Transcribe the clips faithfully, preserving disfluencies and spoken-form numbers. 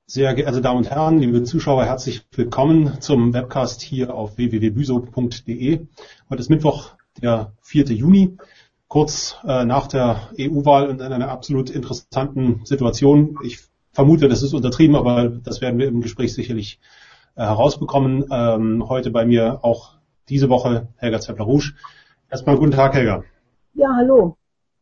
Sehr geehrte Damen und Herren, liebe Zuschauer, herzlich willkommen zum Webcast hier auf w w w punkt büso punkt d e. Heute ist Mittwoch, der vierte Juni, kurz äh, nach der E U-Wahl und in einer absolut interessanten Situation. Ich vermute, das ist untertrieben, aber das werden wir im Gespräch sicherlich äh, herausbekommen. Ähm, heute bei mir auch diese Woche Helga Zeppler-Rouge. Erstmal guten Tag, Helga. Ja, hallo.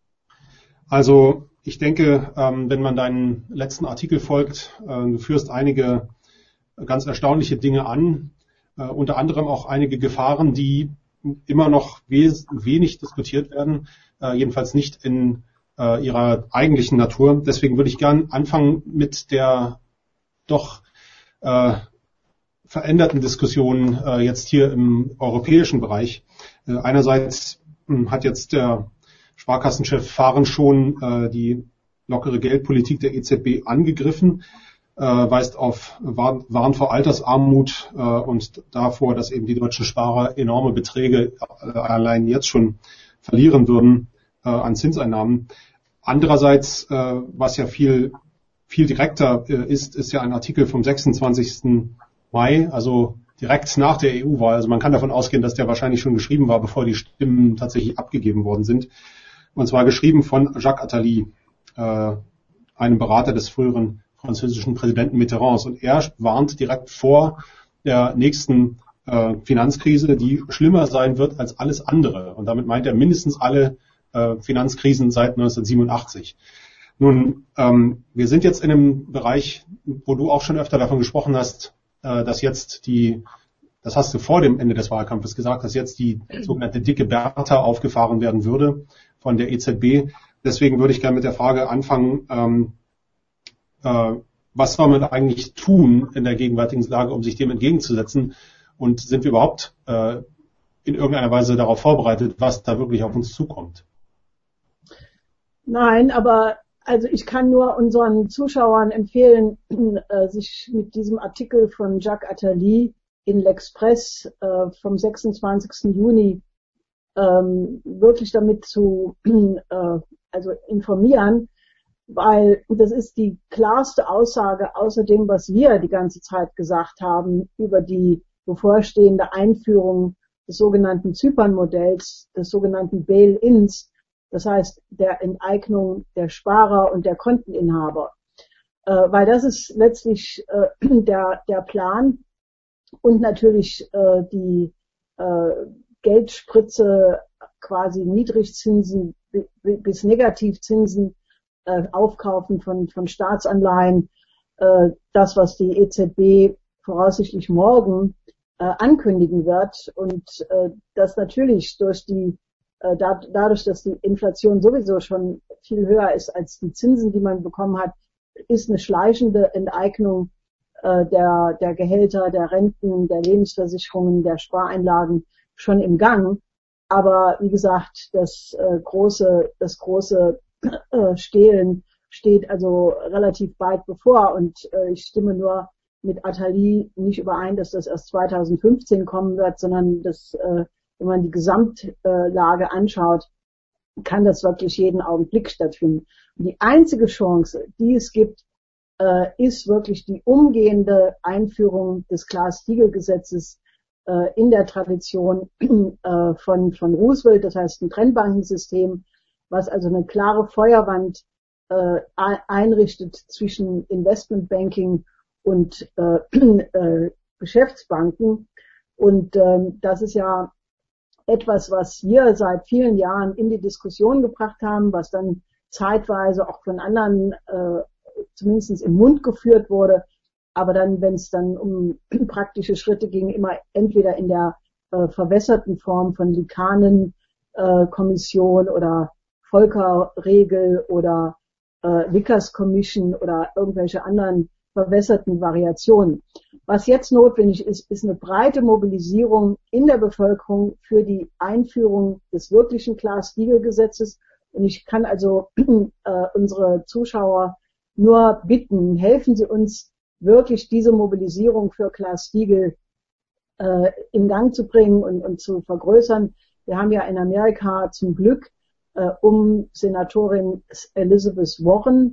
Also ich denke, ähm, wenn man deinen letzten Artikel folgt, äh, du führst einige ganz erstaunliche Dinge an, äh, unter anderem auch einige Gefahren, die immer noch wes- wenig diskutiert werden, äh, jedenfalls nicht in äh, ihrer eigentlichen Natur. Deswegen würde ich gern anfangen mit der doch äh, veränderten Diskussion äh, jetzt hier im europäischen Bereich. Äh, einerseits mh, hat jetzt der Sparkassenchef Fahren schon äh, die lockere Geldpolitik der E Z B angegriffen, äh, weist auf Warn, Warn vor Altersarmut äh, und davor, dass eben die deutschen Sparer enorme Beträge äh, allein jetzt schon verlieren würden äh, an Zinseinnahmen. Andererseits, äh, was ja viel viel direkter äh, ist, ist ja ein Artikel vom sechsundzwanzigsten Mai, also direkt nach der E U-Wahl. Also man kann davon ausgehen, dass der wahrscheinlich schon geschrieben war, bevor die Stimmen tatsächlich abgegeben worden sind. Und zwar geschrieben von Jacques Attali, äh, einem Berater des früheren französischen Präsidenten Mitterrands. Und er warnt direkt vor der nächsten äh, Finanzkrise, die schlimmer sein wird als alles andere. Und damit meint er mindestens alle äh, Finanzkrisen seit neunzehnhundertsiebenundachtzig. Nun, ähm, wir sind jetzt in einem Bereich, wo du auch schon öfter davon gesprochen hast, äh, dass jetzt die, das hast du vor dem Ende des Wahlkampfes gesagt, dass jetzt die sogenannte dicke Bertha aufgefahren werden würde von der E Z B. Deswegen würde ich gerne mit der Frage anfangen, ähm, äh, was soll man eigentlich tun in der gegenwärtigen Lage, um sich dem entgegenzusetzen? Und sind wir überhaupt äh, in irgendeiner Weise darauf vorbereitet, was da wirklich auf uns zukommt? Nein, aber also ich kann nur unseren Zuschauern empfehlen, äh, sich mit diesem Artikel von Jacques Attali in L'Express äh, vom sechsundzwanzigsten Juni ähm, wirklich damit zu äh, also informieren, weil das ist die klarste Aussage außer dem, was wir die ganze Zeit gesagt haben über die bevorstehende Einführung des sogenannten Zypern-Modells, des sogenannten Bail-ins, das heißt der Enteignung der Sparer und der Konteninhaber, äh, weil das ist letztlich äh, der der Plan und natürlich äh, die äh, Geldspritze, quasi Niedrigzinsen bis Negativzinsen, äh, Aufkaufen von, von Staatsanleihen, äh, das, was die E Z B voraussichtlich morgen äh, ankündigen wird und äh, das natürlich durch die, äh, da, dadurch, dass die Inflation sowieso schon viel höher ist als die Zinsen, die man bekommen hat, ist eine schleichende Enteignung äh, der, der Gehälter, der Renten, der Lebensversicherungen, der Spareinlagen schon im Gang. Aber wie gesagt, das äh, große, das große äh, Stehlen steht also relativ bald bevor und äh, ich stimme nur mit Attali nicht überein, dass das erst zweitausendfünfzehn kommen wird, sondern dass, äh, wenn man die Gesamtlage anschaut, kann das wirklich jeden Augenblick stattfinden. Und die einzige Chance, die es gibt, äh, ist wirklich die umgehende Einführung des Glass-Steagall-Gesetzes äh, in der Tradition äh, von, von Roosevelt, das heißt ein Trennbankensystem, was also eine klare Feuerwand äh, einrichtet zwischen Investmentbanking und äh, äh, Geschäftsbanken. Und ähm, das ist ja etwas, was wir seit vielen Jahren in die Diskussion gebracht haben, was dann zeitweise auch von anderen äh, zumindest im Mund geführt wurde, aber dann, wenn es dann um praktische Schritte ging, immer entweder in der äh, verwässerten Form von Likanen-Kommission äh, oder Volcker-Regel oder äh, Vickers Commission oder irgendwelche anderen verwässerten Variationen. Was jetzt notwendig ist, ist eine breite Mobilisierung in der Bevölkerung für die Einführung des wirklichen Glass-Steagall-Gesetzes. Und ich kann also äh, unsere Zuschauer nur bitten, helfen Sie uns wirklich diese Mobilisierung für Glass-Steagall äh, in Gang zu bringen und, und zu vergrößern. Wir haben ja in Amerika zum Glück äh, um Senatorin Elizabeth Warren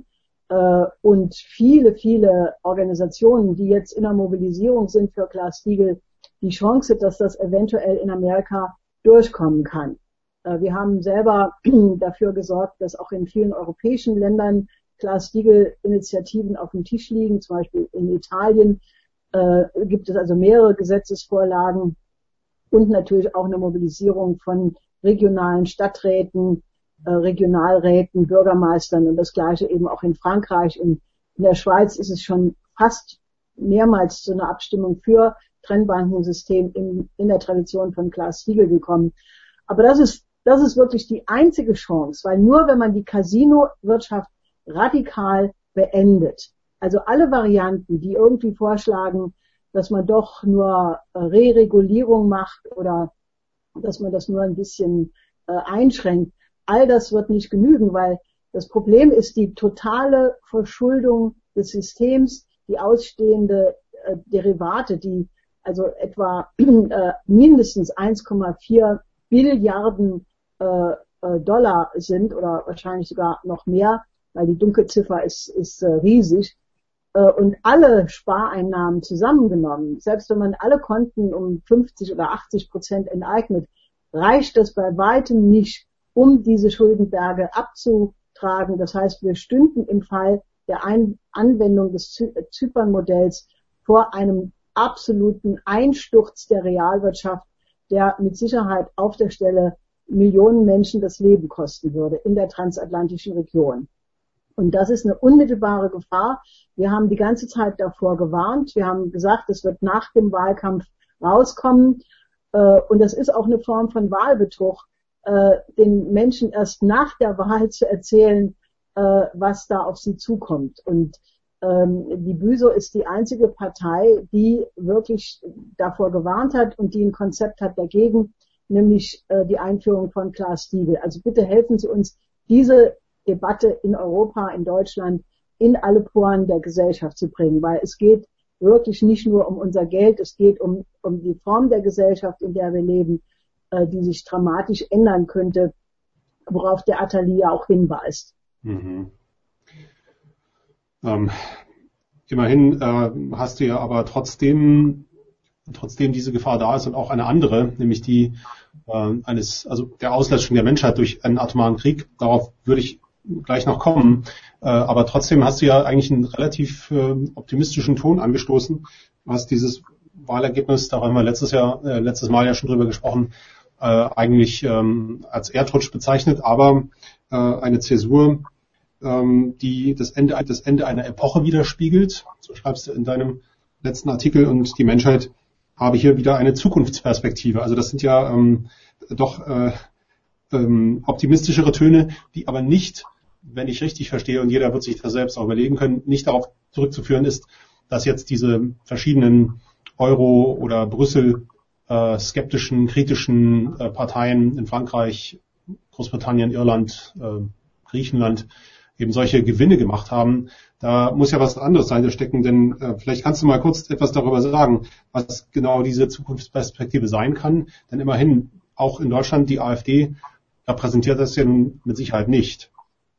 äh, und viele, viele Organisationen, die jetzt in der Mobilisierung sind für Glass-Steagall, die Chance, dass das eventuell in Amerika durchkommen kann. Äh, wir haben selber dafür gesorgt, dass auch in vielen europäischen Ländern Glass-Steagall-Initiativen auf dem Tisch liegen. Zum Beispiel in Italien äh, gibt es also mehrere Gesetzesvorlagen und natürlich auch eine Mobilisierung von regionalen Stadträten, äh, Regionalräten, Bürgermeistern und das Gleiche eben auch in Frankreich. In, in der Schweiz ist es schon fast mehrmals zu einer Abstimmung für Trennbankensystem in, in der Tradition von Glass-Steagall gekommen. Aber das ist, das ist wirklich die einzige Chance, weil nur wenn man die Casino-Wirtschaft radikal beendet, also alle Varianten, die irgendwie vorschlagen, dass man doch nur Re-Regulierung macht oder dass man das nur ein bisschen äh, einschränkt, all das wird nicht genügen, weil das Problem ist die totale Verschuldung des Systems, die ausstehende äh, Derivate, die also etwa äh, mindestens eins Komma vier Billiarden äh, äh, Dollar sind oder wahrscheinlich sogar noch mehr, weil die Dunkelziffer ist, ist äh, riesig. Äh, und alle Spareinnahmen zusammengenommen, selbst wenn man alle Konten um fünfzig oder achtzig Prozent enteignet, reicht das bei weitem nicht, um diese Schuldenberge abzutragen. Das heißt, wir stünden im Fall der Ein- Anwendung des Zy- Zypern-Modells vor einem absoluten Einsturz der Realwirtschaft, der mit Sicherheit auf der Stelle Millionen Menschen das Leben kosten würde in der transatlantischen Region. Und das ist eine unmittelbare Gefahr. Wir haben die ganze Zeit davor gewarnt. Wir haben gesagt, es wird nach dem Wahlkampf rauskommen. Und das ist auch eine Form von Wahlbetrug, den Menschen erst nach der Wahl zu erzählen, was da auf sie zukommt. Und die Büso ist die einzige Partei, die wirklich davor gewarnt hat und die ein Konzept hat dagegen, nämlich die Einführung von Glass-Steagall. Also bitte helfen Sie uns, diese Debatte in Europa, in Deutschland, in alle Poren der Gesellschaft zu bringen, weil es geht wirklich nicht nur um unser Geld, es geht um, um die Form der Gesellschaft, in der wir leben, äh, die sich dramatisch ändern könnte, worauf der Attali ja auch hinweist. Mhm. Ähm, immerhin äh, hast du ja aber trotzdem, trotzdem diese Gefahr da ist und auch eine andere, nämlich die äh, eines, also der Auslöschung der Menschheit durch einen atomaren Krieg. Darauf würde ich gleich noch kommen. Äh, aber trotzdem hast du ja eigentlich einen relativ äh, optimistischen Ton angestoßen. Du hast dieses Wahlergebnis, da haben wir letztes Jahr, äh, letztes Mal ja schon drüber gesprochen, äh, eigentlich ähm, als Erdrutsch bezeichnet, aber äh, eine Zäsur, ähm, die das Ende, das Ende einer Epoche widerspiegelt. So schreibst du in deinem letzten Artikel, und die Menschheit habe hier wieder eine Zukunftsperspektive. Also das sind ja ähm, doch äh, ähm, optimistischere Töne, die aber nicht, wenn ich richtig verstehe, und jeder wird sich das selbst auch überlegen können, nicht darauf zurückzuführen ist, dass jetzt diese verschiedenen Euro- oder Brüssel äh, skeptischen, kritischen äh, Parteien in Frankreich, Großbritannien, Irland, äh, Griechenland eben solche Gewinne gemacht haben. Da muss ja was anderes dahinter stecken, denn äh, vielleicht kannst du mal kurz etwas darüber sagen, was genau diese Zukunftsperspektive sein kann. Denn immerhin auch in Deutschland die AfD repräsentiert das ja nun mit Sicherheit nicht.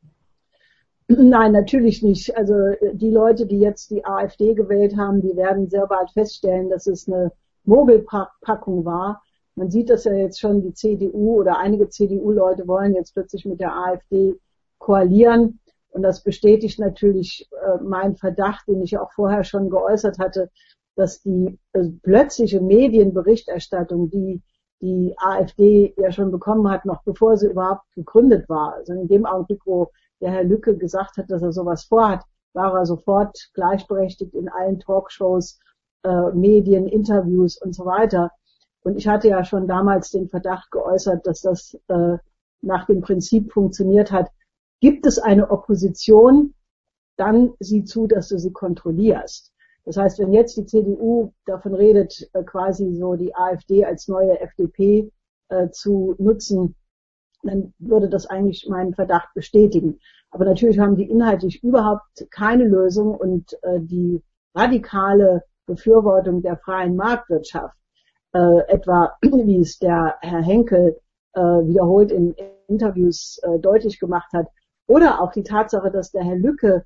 Nein, natürlich nicht. Also die Leute, die jetzt die AfD gewählt haben, die werden sehr bald feststellen, dass es eine Mogelpackung war. Man sieht das ja jetzt schon, die C D U oder einige C D U-Leute wollen jetzt plötzlich mit der AfD koalieren. Und das bestätigt natürlich äh, meinen Verdacht, den ich auch vorher schon geäußert hatte, dass die äh, plötzliche Medienberichterstattung, die die AfD ja schon bekommen hat, noch bevor sie überhaupt gegründet war. Also in dem Augenblick, wo der Herr Lücke gesagt hat, dass er sowas vorhat, war er sofort gleichberechtigt in allen Talkshows, äh, Medien, Interviews und so weiter. Und ich hatte ja schon damals den Verdacht geäußert, dass das äh, nach dem Prinzip funktioniert hat. Gibt es eine Opposition, dann sieh zu, dass du sie kontrollierst. Das heißt, wenn jetzt die C D U davon redet, äh, quasi so die AfD als neue F D P äh, zu nutzen, dann würde das eigentlich meinen Verdacht bestätigen. Aber natürlich haben die inhaltlich überhaupt keine Lösung, und äh, die radikale Befürwortung der freien Marktwirtschaft, äh, etwa wie es der Herr Henkel äh, wiederholt in Interviews äh, deutlich gemacht hat, oder auch die Tatsache, dass der Herr Lücke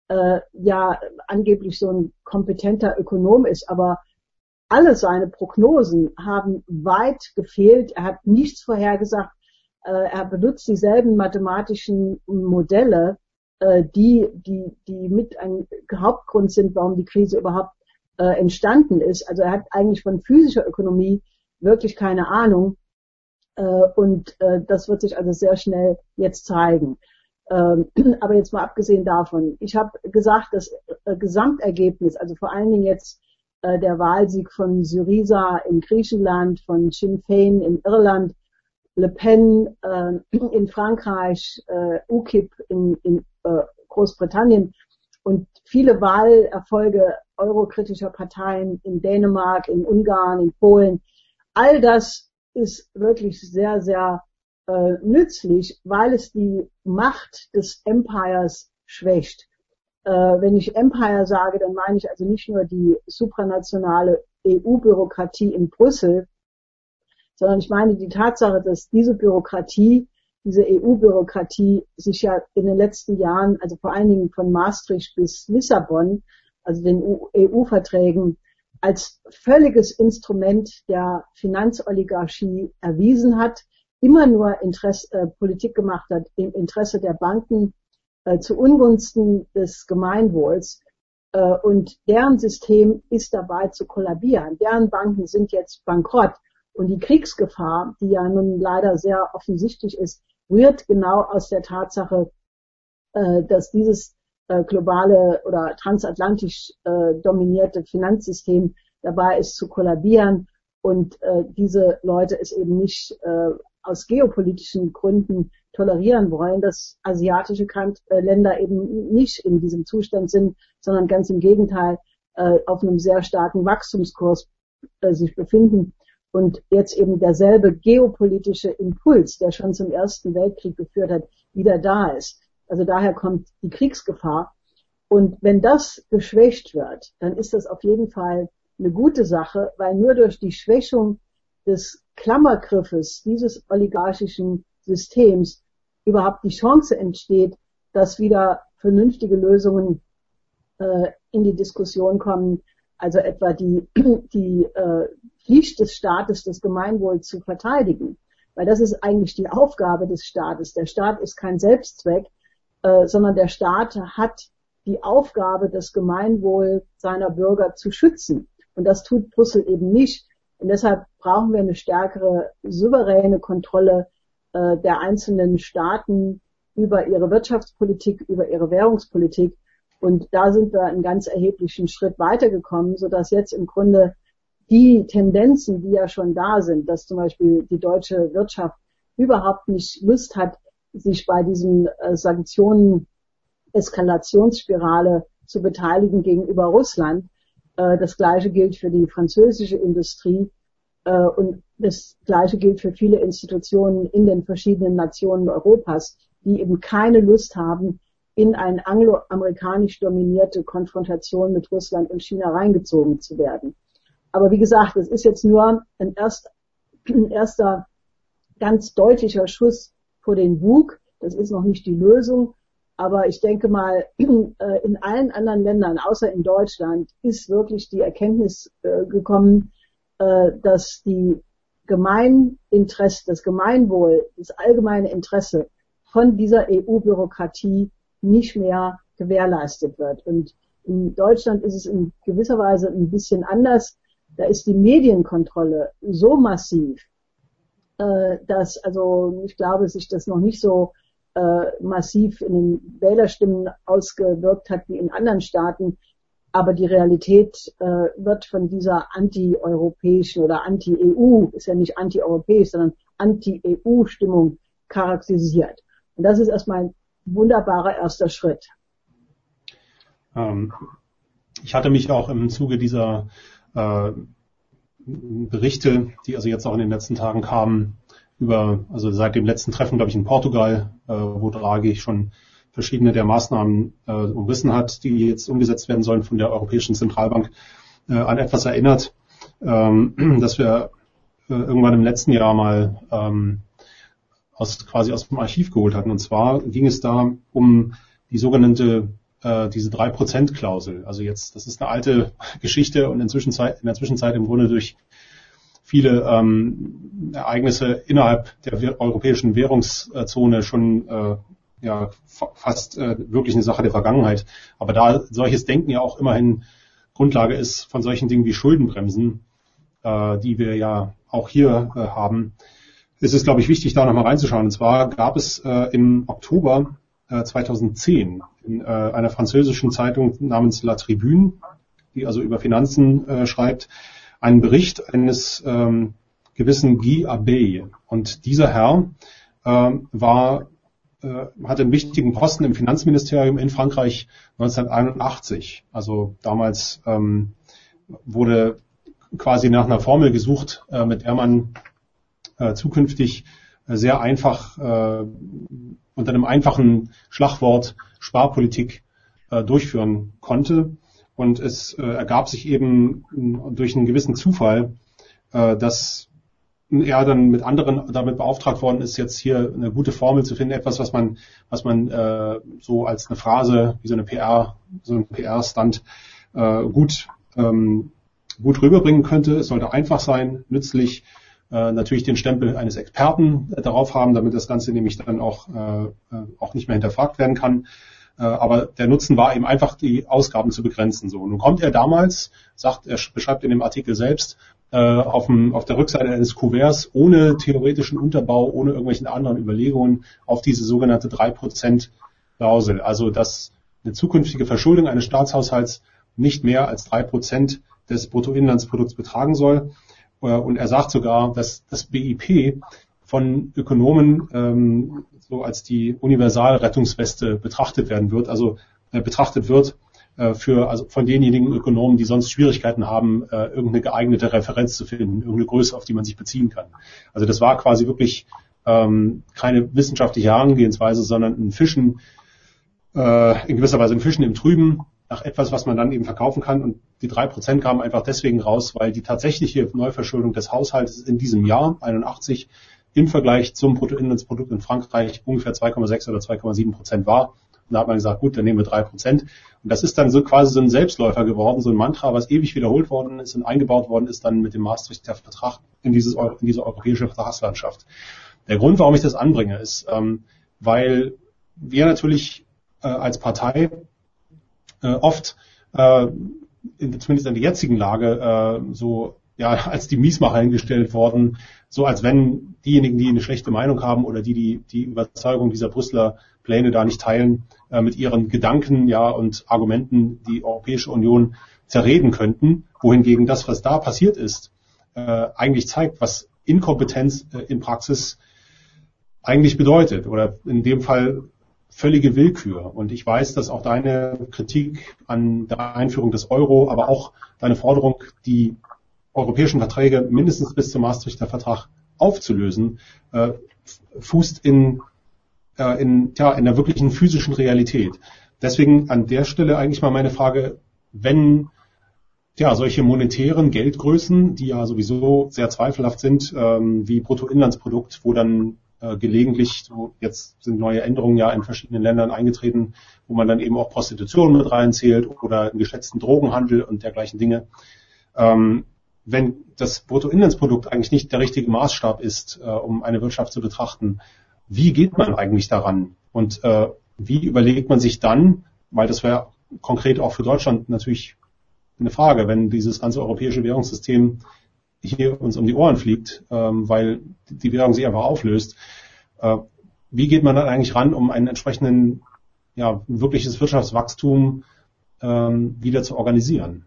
äh, ja angeblich so ein kompetenter Ökonom ist, aber alle seine Prognosen haben weit gefehlt. Er hat nichts vorhergesagt. Äh, er benutzt dieselben mathematischen Modelle, äh, die, die, die mit ein Hauptgrund sind, warum die Krise überhaupt äh, entstanden ist. Also er hat eigentlich von physischer Ökonomie wirklich keine Ahnung. Äh, und äh, das wird sich also sehr schnell jetzt zeigen. Ähm, aber jetzt mal abgesehen davon. Ich habe gesagt, das äh, Gesamtergebnis, also vor allen Dingen jetzt äh, der Wahlsieg von Syriza in Griechenland, von Sinn Féin in Irland, Le Pen äh, in Frankreich, äh, U K I P in, in äh, Großbritannien und viele Wahlerfolge eurokritischer Parteien in Dänemark, in Ungarn, in Polen. All das ist wirklich sehr, sehr äh, nützlich, weil es die Macht des Empires schwächt. Äh, wenn ich Empire sage, dann meine ich also nicht nur die supranationale E U-Bürokratie in Brüssel, sondern ich meine die Tatsache, dass diese Bürokratie, diese E U-Bürokratie sich ja in den letzten Jahren, also vor allen Dingen von Maastricht bis Lissabon, also den E U-Verträgen, als völliges Instrument der Finanzoligarchie erwiesen hat, immer nur Interesse, äh, Politik gemacht hat im Interesse der Banken äh, zu Ungunsten des Gemeinwohls. Äh, und deren System ist dabei zu kollabieren. Deren Banken sind jetzt bankrott. Und die Kriegsgefahr, die ja nun leider sehr offensichtlich ist, rührt genau aus der Tatsache, äh, dass dieses äh, globale oder transatlantisch äh, dominierte Finanzsystem dabei ist zu kollabieren und äh, diese Leute es eben nicht äh, aus geopolitischen Gründen tolerieren wollen, dass asiatische Kant äh, Länder eben nicht in diesem Zustand sind, sondern ganz im Gegenteil äh, auf einem sehr starken Wachstumskurs äh, sich befinden. Und jetzt eben derselbe geopolitische Impuls, der schon zum Ersten Weltkrieg geführt hat, wieder da ist. Also daher kommt die Kriegsgefahr. Und wenn das geschwächt wird, dann ist das auf jeden Fall eine gute Sache, weil nur durch die Schwächung des Klammergriffes dieses oligarchischen Systems überhaupt die Chance entsteht, dass wieder vernünftige Lösungen äh, in die Diskussion kommen, also etwa die, die äh, Pflicht des Staates, das Gemeinwohl zu verteidigen. Weil das ist eigentlich die Aufgabe des Staates. Der Staat ist kein Selbstzweck, äh, sondern der Staat hat die Aufgabe, das Gemeinwohl seiner Bürger zu schützen. Und das tut Brüssel eben nicht. Und deshalb brauchen wir eine stärkere souveräne Kontrolle äh, der einzelnen Staaten über ihre Wirtschaftspolitik, über ihre Währungspolitik. Und da sind wir einen ganz erheblichen Schritt weitergekommen, sodass jetzt im Grunde die Tendenzen, die ja schon da sind, dass zum Beispiel die deutsche Wirtschaft überhaupt nicht Lust hat, sich bei diesen äh, Sanktionen-Eskalationsspirale zu beteiligen gegenüber Russland. Äh, das Gleiche gilt für die französische Industrie äh, und das Gleiche gilt für viele Institutionen in den verschiedenen Nationen Europas, die eben keine Lust haben, in eine angloamerikanisch dominierte Konfrontation mit Russland und China reingezogen zu werden. Aber wie gesagt, das ist jetzt nur ein, erst, ein erster ganz deutlicher Schuss vor den Bug. Das ist noch nicht die Lösung. Aber ich denke mal, in allen anderen Ländern, außer in Deutschland, ist wirklich die Erkenntnis äh, gekommen, äh, dass die Gemeininteresse, das Gemeinwohl, das allgemeine Interesse von dieser E U-Bürokratie nicht mehr gewährleistet wird. Und in Deutschland ist es in gewisser Weise ein bisschen anders. Da ist die Medienkontrolle so massiv, äh, dass also ich glaube, sich das noch nicht so äh, massiv in den Wählerstimmen ausgewirkt hat wie in anderen Staaten. Aber die Realität äh, wird von dieser anti-europäischen oder anti-E U, ist ja nicht anti-europäisch, sondern anti-E U-Stimmung charakterisiert. Und das ist erstmal ein wunderbarer erster Schritt. Ähm, ich hatte mich auch im Zuge dieser äh, Berichte, die also jetzt auch in den letzten Tagen kamen, über, also seit dem letzten Treffen, glaube ich, in Portugal, äh, wo Draghi schon verschiedene der Maßnahmen äh, umrissen hat, die jetzt umgesetzt werden sollen von der Europäischen Zentralbank, äh, an etwas erinnert, ähm, dass wir äh, irgendwann im letzten Jahr mal ähm, aus, quasi aus dem Archiv geholt hatten. Und zwar ging es da um die sogenannte äh, diese drei Prozent Klausel. Also jetzt, das ist eine alte Geschichte und inzwischen in der Zwischenzeit im Grunde durch viele ähm, Ereignisse innerhalb der europäischen Währungszone schon äh, ja fa- fast äh, wirklich eine Sache der Vergangenheit. Aber da solches Denken ja auch immerhin Grundlage ist von solchen Dingen wie Schuldenbremsen, äh, die wir ja auch hier äh, haben, ist es, glaube ich, wichtig, da nochmal reinzuschauen. Und zwar gab es äh, im Oktober äh, zweitausendzehn in äh, einer französischen Zeitung namens La Tribune, die also über Finanzen äh, schreibt, einen Bericht eines ähm, gewissen Guy Abbey. Und dieser Herr ähm, war, äh, hatte einen wichtigen Posten im Finanzministerium in Frankreich neunzehnhunderteinundachtzig. Also damals ähm, wurde quasi nach einer Formel gesucht, äh, mit der man äh, zukünftig äh, sehr einfach äh, unter einem einfachen Schlagwort Sparpolitik äh, durchführen konnte. Und es äh, ergab sich eben äh, durch einen gewissen Zufall, äh, dass er dann mit anderen damit beauftragt worden ist, jetzt hier eine gute Formel zu finden, etwas, was man, was man äh, so als eine Phrase, wie so eine P R, so ein P R-Stunt äh, gut ähm, gut rüberbringen könnte. Es sollte einfach sein, nützlich, äh, natürlich den Stempel eines Experten äh, darauf haben, damit das Ganze nämlich dann auch äh, auch nicht mehr hinterfragt werden kann. Äh, aber der Nutzen war eben einfach, die Ausgaben zu begrenzen. So, nun kommt er damals, sagt er beschreibt in dem Artikel selbst, äh, auf, dem, auf der Rückseite eines Kuverts ohne theoretischen Unterbau, ohne irgendwelchen anderen Überlegungen auf diese sogenannte drei Prozent Klausel. Also dass eine zukünftige Verschuldung eines Staatshaushalts nicht mehr als drei Prozent des Bruttoinlandsprodukts betragen soll. Und er sagt sogar, dass das B I P von Ökonomen ähm, so als die Universalrettungsweste betrachtet werden wird, also äh, betrachtet wird äh, für also von denjenigen Ökonomen, die sonst Schwierigkeiten haben, äh, irgendeine geeignete Referenz zu finden, irgendeine Größe, auf die man sich beziehen kann. Also das war quasi wirklich ähm, keine wissenschaftliche Herangehensweise, sondern ein Fischen, äh, in gewisser Weise ein Fischen im Trüben, nach etwas, was man dann eben verkaufen kann. Und die drei Prozent kamen einfach deswegen raus, weil die tatsächliche Neuverschuldung des Haushaltes in diesem Jahr, einundachtzig, im Vergleich zum Bruttoinlandsprodukt in Frankreich ungefähr zwei Komma sechs oder zwei Komma sieben Prozent war. Und da hat man gesagt, gut, dann nehmen wir drei Prozent. Und das ist dann so quasi so ein Selbstläufer geworden, so ein Mantra, was ewig wiederholt worden ist und eingebaut worden ist dann mit dem Maastrichter Vertrag in, dieses, in diese europäische Vertragslandschaft. Der Grund, warum ich das anbringe, ist, ähm, weil wir natürlich äh, als Partei äh, oft, äh, in, zumindest in der jetzigen Lage, äh, so ja als die Miesmacher hingestellt worden, so als wenn diejenigen, die eine schlechte Meinung haben oder die die, die Überzeugung dieser Brüsseler Pläne da nicht teilen, äh, mit ihren Gedanken ja und Argumenten die Europäische Union zerreden könnten, wohingegen das, was da passiert ist, äh, eigentlich zeigt, was Inkompetenz äh, in Praxis eigentlich bedeutet oder in dem Fall völlige Willkür. Und ich weiß, dass auch deine Kritik an der Einführung des Euro, aber auch deine Forderung, die europäischen Verträge mindestens bis zum Maastrichter Vertrag aufzulösen, äh, fußt in, äh, in, ja, in der wirklichen physischen Realität. Deswegen an der Stelle eigentlich mal meine Frage, wenn ja solche monetären Geldgrößen, die ja sowieso sehr zweifelhaft sind, ähm, wie Bruttoinlandsprodukt, wo dann äh, gelegentlich, so jetzt sind neue Änderungen ja in verschiedenen Ländern eingetreten, wo man dann eben auch Prostitution mit reinzählt oder einen geschätzten Drogenhandel und dergleichen Dinge. Ähm, wenn das Bruttoinlandsprodukt eigentlich nicht der richtige Maßstab ist, äh, um eine Wirtschaft zu betrachten, wie geht man eigentlich daran? Und äh, wie überlegt man sich dann, weil das wäre konkret auch für Deutschland natürlich eine Frage, wenn dieses ganze europäische Währungssystem hier uns um die Ohren fliegt, ähm, weil die Währung sich einfach auflöst. Äh, wie geht man dann eigentlich ran, um einen entsprechenden, ja, wirkliches Wirtschaftswachstum ähm, wieder zu organisieren?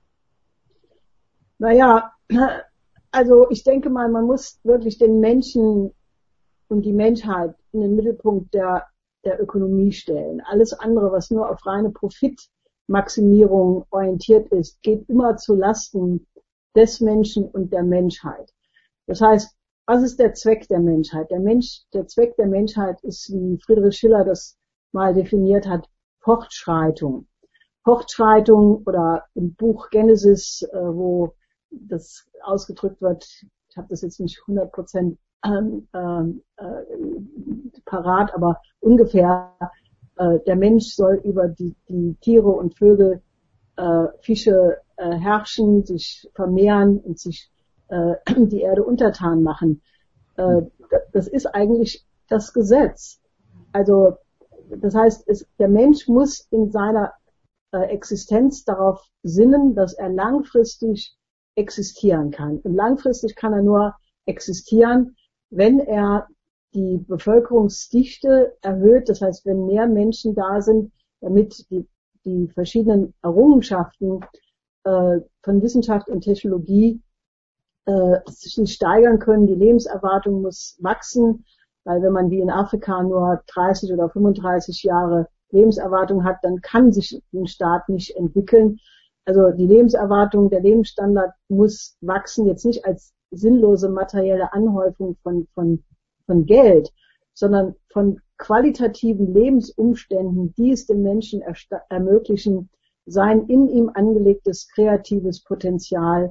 Naja, also ich denke mal, man muss wirklich den Menschen und die Menschheit in den Mittelpunkt der, der Ökonomie stellen. Alles andere, was nur auf reine Profitmaximierung orientiert ist, geht immer zu Lasten des Menschen und der Menschheit. Das heißt, was ist der Zweck der Menschheit? Der Mensch, der Zweck der Menschheit ist, wie Friedrich Schiller das mal definiert hat, Fortschreitung. Fortschreitung oder im Buch Genesis, äh, wo das ausgedrückt wird, ich habe das jetzt nicht hundert Prozent ähm, äh, parat, aber ungefähr, äh, der Mensch soll über die, die Tiere und Vögel, äh, Fische äh, herrschen, sich vermehren und sich äh, die Erde untertan machen. Äh, das ist eigentlich das Gesetz. Also das heißt, es, der Mensch muss in seiner äh, Existenz darauf sinnen, dass er langfristig existieren kann. Und langfristig kann er nur existieren, wenn er die Bevölkerungsdichte erhöht. Das heißt, wenn mehr Menschen da sind, damit die, die verschiedenen Errungenschaften äh, von Wissenschaft und Technologie äh, sich steigern können. Die Lebenserwartung muss wachsen, weil wenn man wie in Afrika nur dreißig oder fünfunddreißig Jahre Lebenserwartung hat, dann kann sich ein Staat nicht entwickeln. Also die Lebenserwartung, der Lebensstandard muss wachsen, jetzt nicht als sinnlose materielle Anhäufung von, von, von Geld, sondern von qualitativen Lebensumständen, die es dem Menschen ermöglichen, sein in ihm angelegtes kreatives Potenzial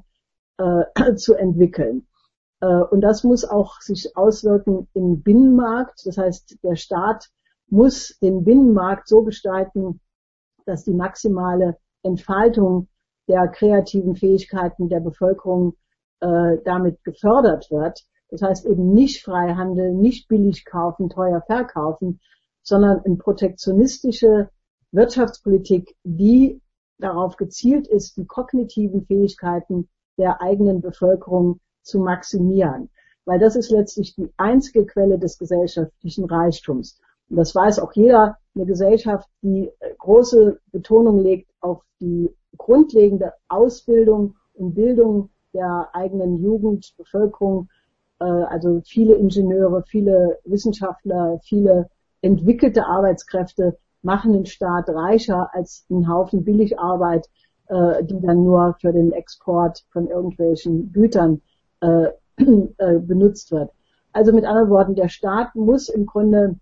äh, zu entwickeln. Äh, und das muss auch sich auswirken im Binnenmarkt. Das heißt, der Staat muss den Binnenmarkt so gestalten, dass die maximale Entfaltung der kreativen Fähigkeiten der Bevölkerung äh, damit gefördert wird. Das heißt eben nicht Freihandel, nicht billig kaufen, teuer verkaufen, sondern eine protektionistische Wirtschaftspolitik, die darauf gezielt ist, die kognitiven Fähigkeiten der eigenen Bevölkerung zu maximieren. Weil das ist letztlich die einzige Quelle des gesellschaftlichen Reichtums. Und das weiß auch jeder, eine Gesellschaft, die große Betonung legt auf die grundlegende Ausbildung und Bildung der eigenen Jugend, Bevölkerung, äh, also viele Ingenieure, viele Wissenschaftler, viele entwickelte Arbeitskräfte machen den Staat reicher als ein Haufen Billigarbeit, äh, die dann nur für den Export von irgendwelchen Gütern äh, äh, benutzt wird. Also mit anderen Worten, der Staat muss im Grunde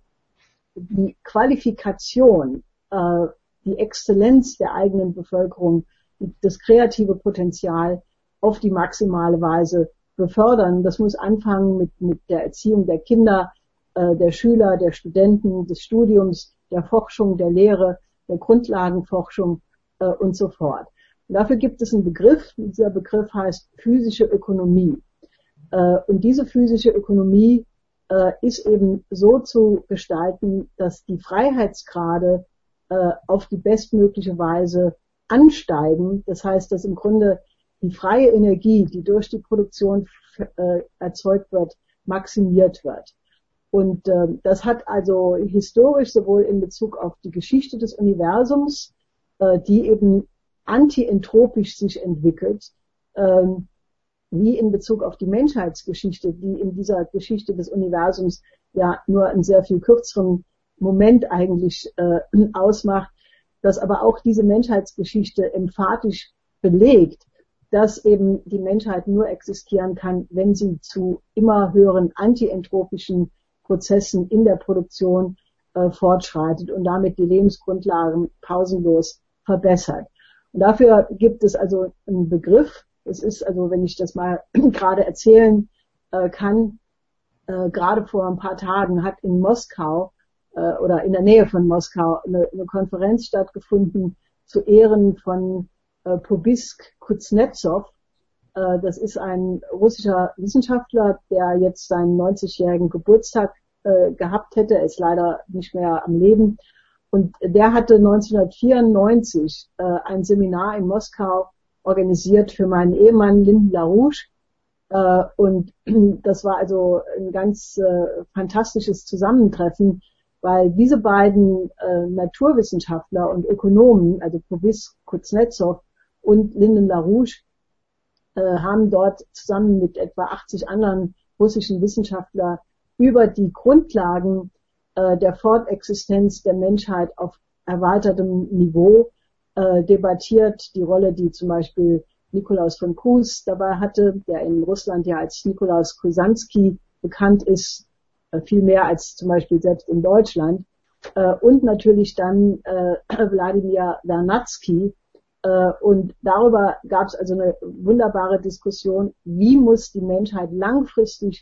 die Qualifikation, äh, die Exzellenz der eigenen Bevölkerung, das kreative Potenzial auf die maximale Weise befördern. Das muss anfangen mit, mit der Erziehung der Kinder, äh, der Schüler, der Studenten, des Studiums, der Forschung, der Lehre, der Grundlagenforschung äh, und so fort. Und dafür gibt es einen Begriff. Dieser Begriff heißt physische Ökonomie. Äh, und diese physische Ökonomie äh, ist eben so zu gestalten, dass die Freiheitsgrade äh, auf die bestmögliche Weise ansteigen. Das heißt, dass im Grunde die freie Energie, die durch die Produktion äh, erzeugt wird, maximiert wird. Und äh, das hat also historisch sowohl in Bezug auf die Geschichte des Universums, äh, die eben antientropisch sich entwickelt, äh, wie in Bezug auf die Menschheitsgeschichte, die in dieser Geschichte des Universums ja nur einen sehr viel kürzeren Moment eigentlich äh, ausmacht, dass aber auch diese Menschheitsgeschichte emphatisch belegt, dass eben die Menschheit nur existieren kann, wenn sie zu immer höheren antientropischen Prozessen in der Produktion äh, fortschreitet und damit die Lebensgrundlagen pausenlos verbessert. Und dafür gibt es also einen Begriff. Es ist also, wenn ich das mal gerade erzählen äh, kann, äh, gerade vor ein paar Tagen hat in Moskau äh, oder in der Nähe von Moskau eine, eine Konferenz stattgefunden zu Ehren von äh, Pobisk Kuznetsov. Äh, das ist ein russischer Wissenschaftler, der jetzt seinen neunzigjährigen Geburtstag äh, gehabt hätte. Er ist leider nicht mehr am Leben. Und der hatte neunzehnhundertvierundneunzig äh, ein Seminar in Moskau organisiert für meinen Ehemann Lyndon LaRouche. Äh, und das war also ein ganz äh, fantastisches Zusammentreffen, weil diese beiden äh, Naturwissenschaftler und Ökonomen, also Pobisk Kuznetsov und Lyndon LaRouche, äh, haben dort zusammen mit etwa achtzig anderen russischen Wissenschaftlern über die Grundlagen äh, der Fortexistenz der Menschheit auf erweitertem Niveau äh, debattiert, die Rolle, die zum Beispiel Nikolaus von Kues dabei hatte, der in Russland ja als Nikolaus Krysanski bekannt ist, äh, viel mehr als zum Beispiel selbst in Deutschland, äh, und natürlich dann äh, Wladimir Vernadsky. Äh, und darüber gab es also eine wunderbare Diskussion, wie muss die Menschheit langfristig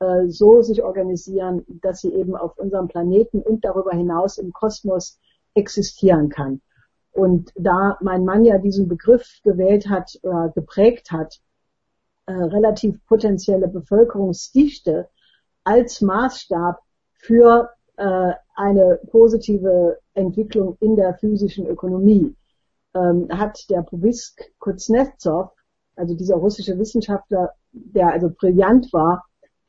äh, so sich organisieren, dass sie eben auf unserem Planeten und darüber hinaus im Kosmos existieren kann. Und da mein Mann ja diesen Begriff gewählt hat oder geprägt hat, äh, relativ potenzielle Bevölkerungsdichte als Maßstab für äh, eine positive Entwicklung in der physischen Ökonomie, ähm, hat der Boris Kuznetsov, also dieser russische Wissenschaftler, der also brillant war,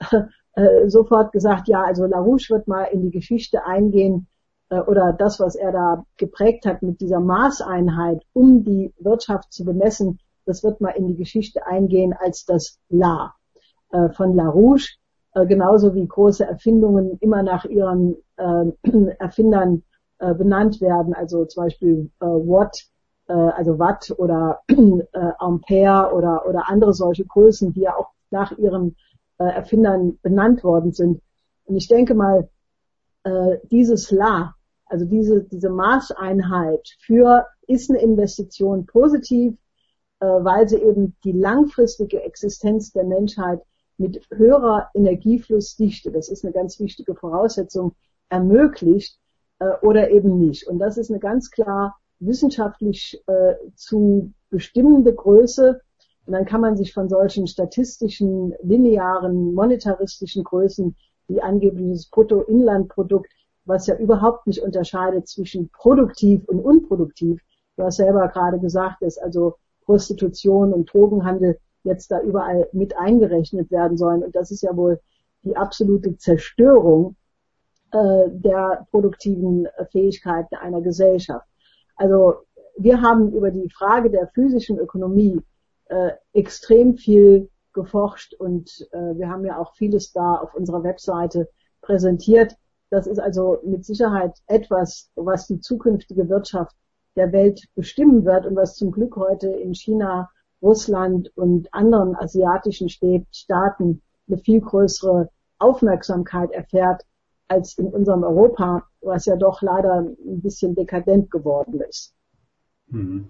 äh, sofort gesagt, ja, also LaRouche wird mal in die Geschichte eingehen, oder das, was er da geprägt hat mit dieser Maßeinheit, um die Wirtschaft zu bemessen, das wird mal in die Geschichte eingehen als das La äh, von LaRouche, äh, genauso wie große Erfindungen immer nach ihren äh, Erfindern äh, benannt werden, also zum Beispiel äh, Watt, äh, also Watt oder äh, Ampere oder, oder andere solche Größen, die ja auch nach ihren äh, Erfindern benannt worden sind. Und ich denke mal, äh, dieses La, also diese, diese Maßeinheit für, ist eine Investition positiv, äh, weil sie eben die langfristige Existenz der Menschheit mit höherer Energieflussdichte, das ist eine ganz wichtige Voraussetzung, ermöglicht äh, oder eben nicht. Und das ist eine ganz klar wissenschaftlich äh, zu bestimmende Größe. Und dann kann man sich von solchen statistischen, linearen, monetaristischen Größen wie angebliches Bruttoinlandprodukt, was ja überhaupt nicht unterscheidet zwischen produktiv und unproduktiv. Du hast selber gerade gesagt, dass also Prostitution und Drogenhandel jetzt da überall mit eingerechnet werden sollen. Und das ist ja wohl die absolute Zerstörung äh, der produktiven Fähigkeiten einer Gesellschaft. Also wir haben über die Frage der physischen Ökonomie äh, extrem viel geforscht und äh, wir haben ja auch vieles da auf unserer Webseite präsentiert. Das ist also mit Sicherheit etwas, was die zukünftige Wirtschaft der Welt bestimmen wird und was zum Glück heute in China, Russland und anderen asiatischen Staaten eine viel größere Aufmerksamkeit erfährt als in unserem Europa, was ja doch leider ein bisschen dekadent geworden ist. Mhm.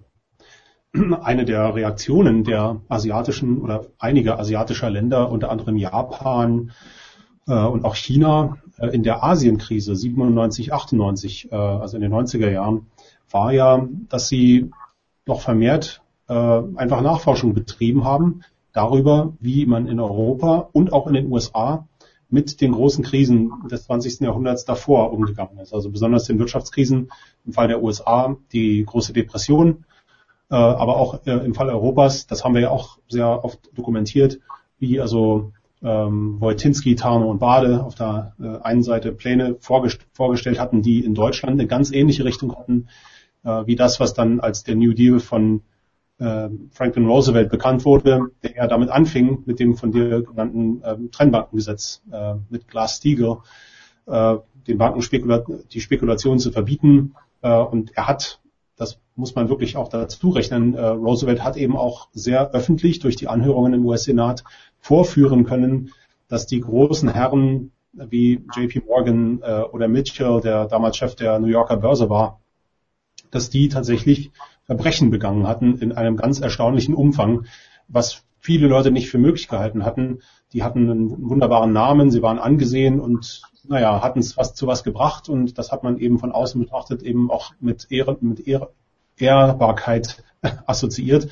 Eine der Reaktionen der asiatischen oder einiger asiatischer Länder, unter anderem Japan äh, und auch China, äh, in der Asienkrise siebenundneunzig, achtundneunzig, äh, also in den neunziger Jahren, war ja, dass sie noch vermehrt äh, einfach Nachforschung betrieben haben darüber, wie man in Europa und auch in den U S A mit den großen Krisen des zwanzigsten Jahrhunderts davor umgegangen ist. Also besonders den Wirtschaftskrisen im Fall der U S A, die große Depression, äh, aber auch äh, im Fall Europas, das haben wir ja auch sehr oft dokumentiert, wie also ähm, Wojtinski, Tarnow und Bade auf der äh, einen Seite Pläne vorgest- vorgestellt hatten, die in Deutschland eine ganz ähnliche Richtung hatten, äh, wie das, was dann als der New Deal von äh, Franklin Roosevelt bekannt wurde, der ja damit anfing, mit dem von dir genannten äh, Trennbankengesetz, äh, mit Glass-Steagall, äh, den Banken spekula- die Spekulation zu verbieten. Äh, und er hat, das muss man wirklich auch dazu rechnen, äh, Roosevelt hat eben auch sehr öffentlich durch die Anhörungen im U S-Senat vorführen können, dass die großen Herren wie J P Morgan äh, oder Mitchell, der damals Chef der New Yorker Börse war, dass die tatsächlich Verbrechen begangen hatten in einem ganz erstaunlichen Umfang, was viele Leute nicht für möglich gehalten hatten. Die hatten einen wunderbaren Namen, sie waren angesehen und naja, hatten es was zu was gebracht und das hat man eben von außen betrachtet eben auch mit Ehre, mit Ehre, Ehrbarkeit assoziiert.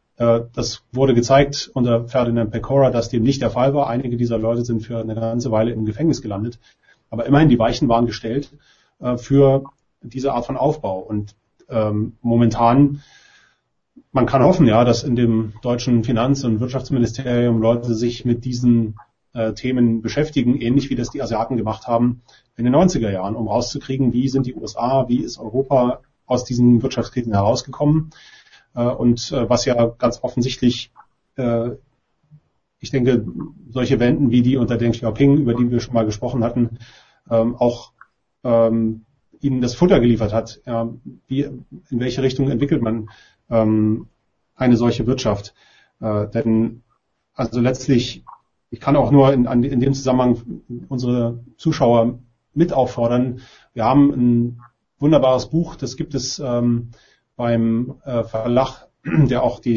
Das wurde gezeigt unter Ferdinand Pecora, dass dem nicht der Fall war. Einige dieser Leute sind für eine ganze Weile im Gefängnis gelandet. Aber immerhin, die Weichen waren gestellt für diese Art von Aufbau. Und ähm, momentan, man kann hoffen, ja, dass in dem deutschen Finanz- und Wirtschaftsministerium Leute sich mit diesen äh, Themen beschäftigen, ähnlich wie das die Asiaten gemacht haben in den neunziger Jahren, um rauszukriegen, wie sind die U S A, wie ist Europa aus diesen Wirtschaftskrisen herausgekommen. Äh, und äh, was ja ganz offensichtlich, äh, ich denke, solche Wenden wie die unter Deng Xiaoping, über die wir schon mal gesprochen hatten, ähm, auch ähm, ihnen das Futter geliefert hat. Ja, wie, in welche Richtung entwickelt man ähm, eine solche Wirtschaft? Äh, denn also letztlich, ich kann auch nur in, in dem Zusammenhang unsere Zuschauer mit auffordern. Wir haben ein wunderbares Buch, das gibt es ähm, beim äh, Verlag, der auch die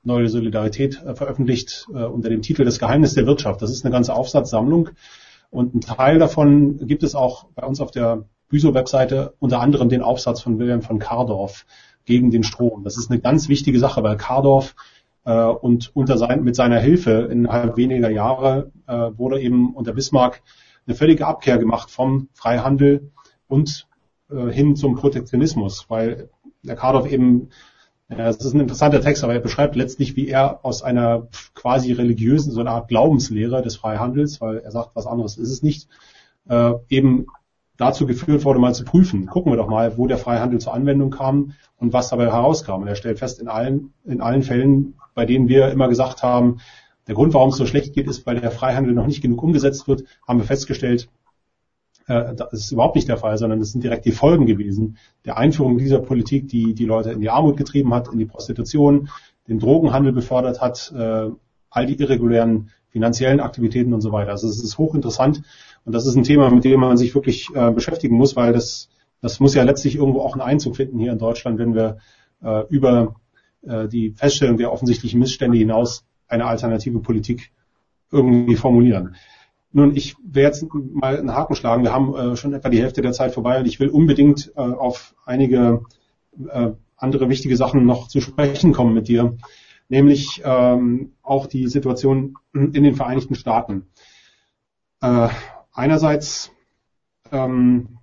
Neue Solidarität äh, veröffentlicht äh, unter dem Titel Das Geheimnis der Wirtschaft. Das ist eine ganze Aufsatzsammlung und ein Teil davon gibt es auch bei uns auf der Büso-Webseite, unter anderem den Aufsatz von Wilhelm von Kardorff gegen den Strom. Das ist eine ganz wichtige Sache, weil Kardorff äh, und unter sein, mit seiner Hilfe innerhalb weniger Jahre äh, wurde eben unter Bismarck eine völlige Abkehr gemacht vom Freihandel und äh, hin zum Protektionismus, weil der Kardorff eben, ja, das ist ein interessanter Text, aber er beschreibt letztlich, wie er aus einer quasi religiösen, so einer Art Glaubenslehre des Freihandels, weil er sagt, was anderes ist es nicht, äh, eben dazu geführt wurde, mal zu prüfen. Gucken wir doch mal, wo der Freihandel zur Anwendung kam und was dabei herauskam. Und er stellt fest, in allen, in allen Fällen, bei denen wir immer gesagt haben, der Grund, warum es so schlecht geht, ist, weil der Freihandel noch nicht genug umgesetzt wird, haben wir festgestellt, äh, das ist überhaupt nicht der Fall, sondern das sind direkt die Folgen gewesen der Einführung dieser Politik, die die Leute in die Armut getrieben hat, in die Prostitution, den Drogenhandel befördert hat, äh, all die irregulären finanziellen Aktivitäten und so weiter. Also es ist hochinteressant und das ist ein Thema, mit dem man sich wirklich äh, beschäftigen muss, weil das das muss ja letztlich irgendwo auch einen Einzug finden hier in Deutschland, wenn wir äh, über äh, die Feststellung der offensichtlichen Missstände hinaus eine alternative Politik irgendwie formulieren. Nun, ich werde jetzt mal einen Haken schlagen. Wir haben äh, schon etwa die Hälfte der Zeit vorbei und ich will unbedingt äh, auf einige äh, andere wichtige Sachen noch zu sprechen kommen mit dir, nämlich ähm, auch die Situation in den Vereinigten Staaten. Äh, einerseits ähm,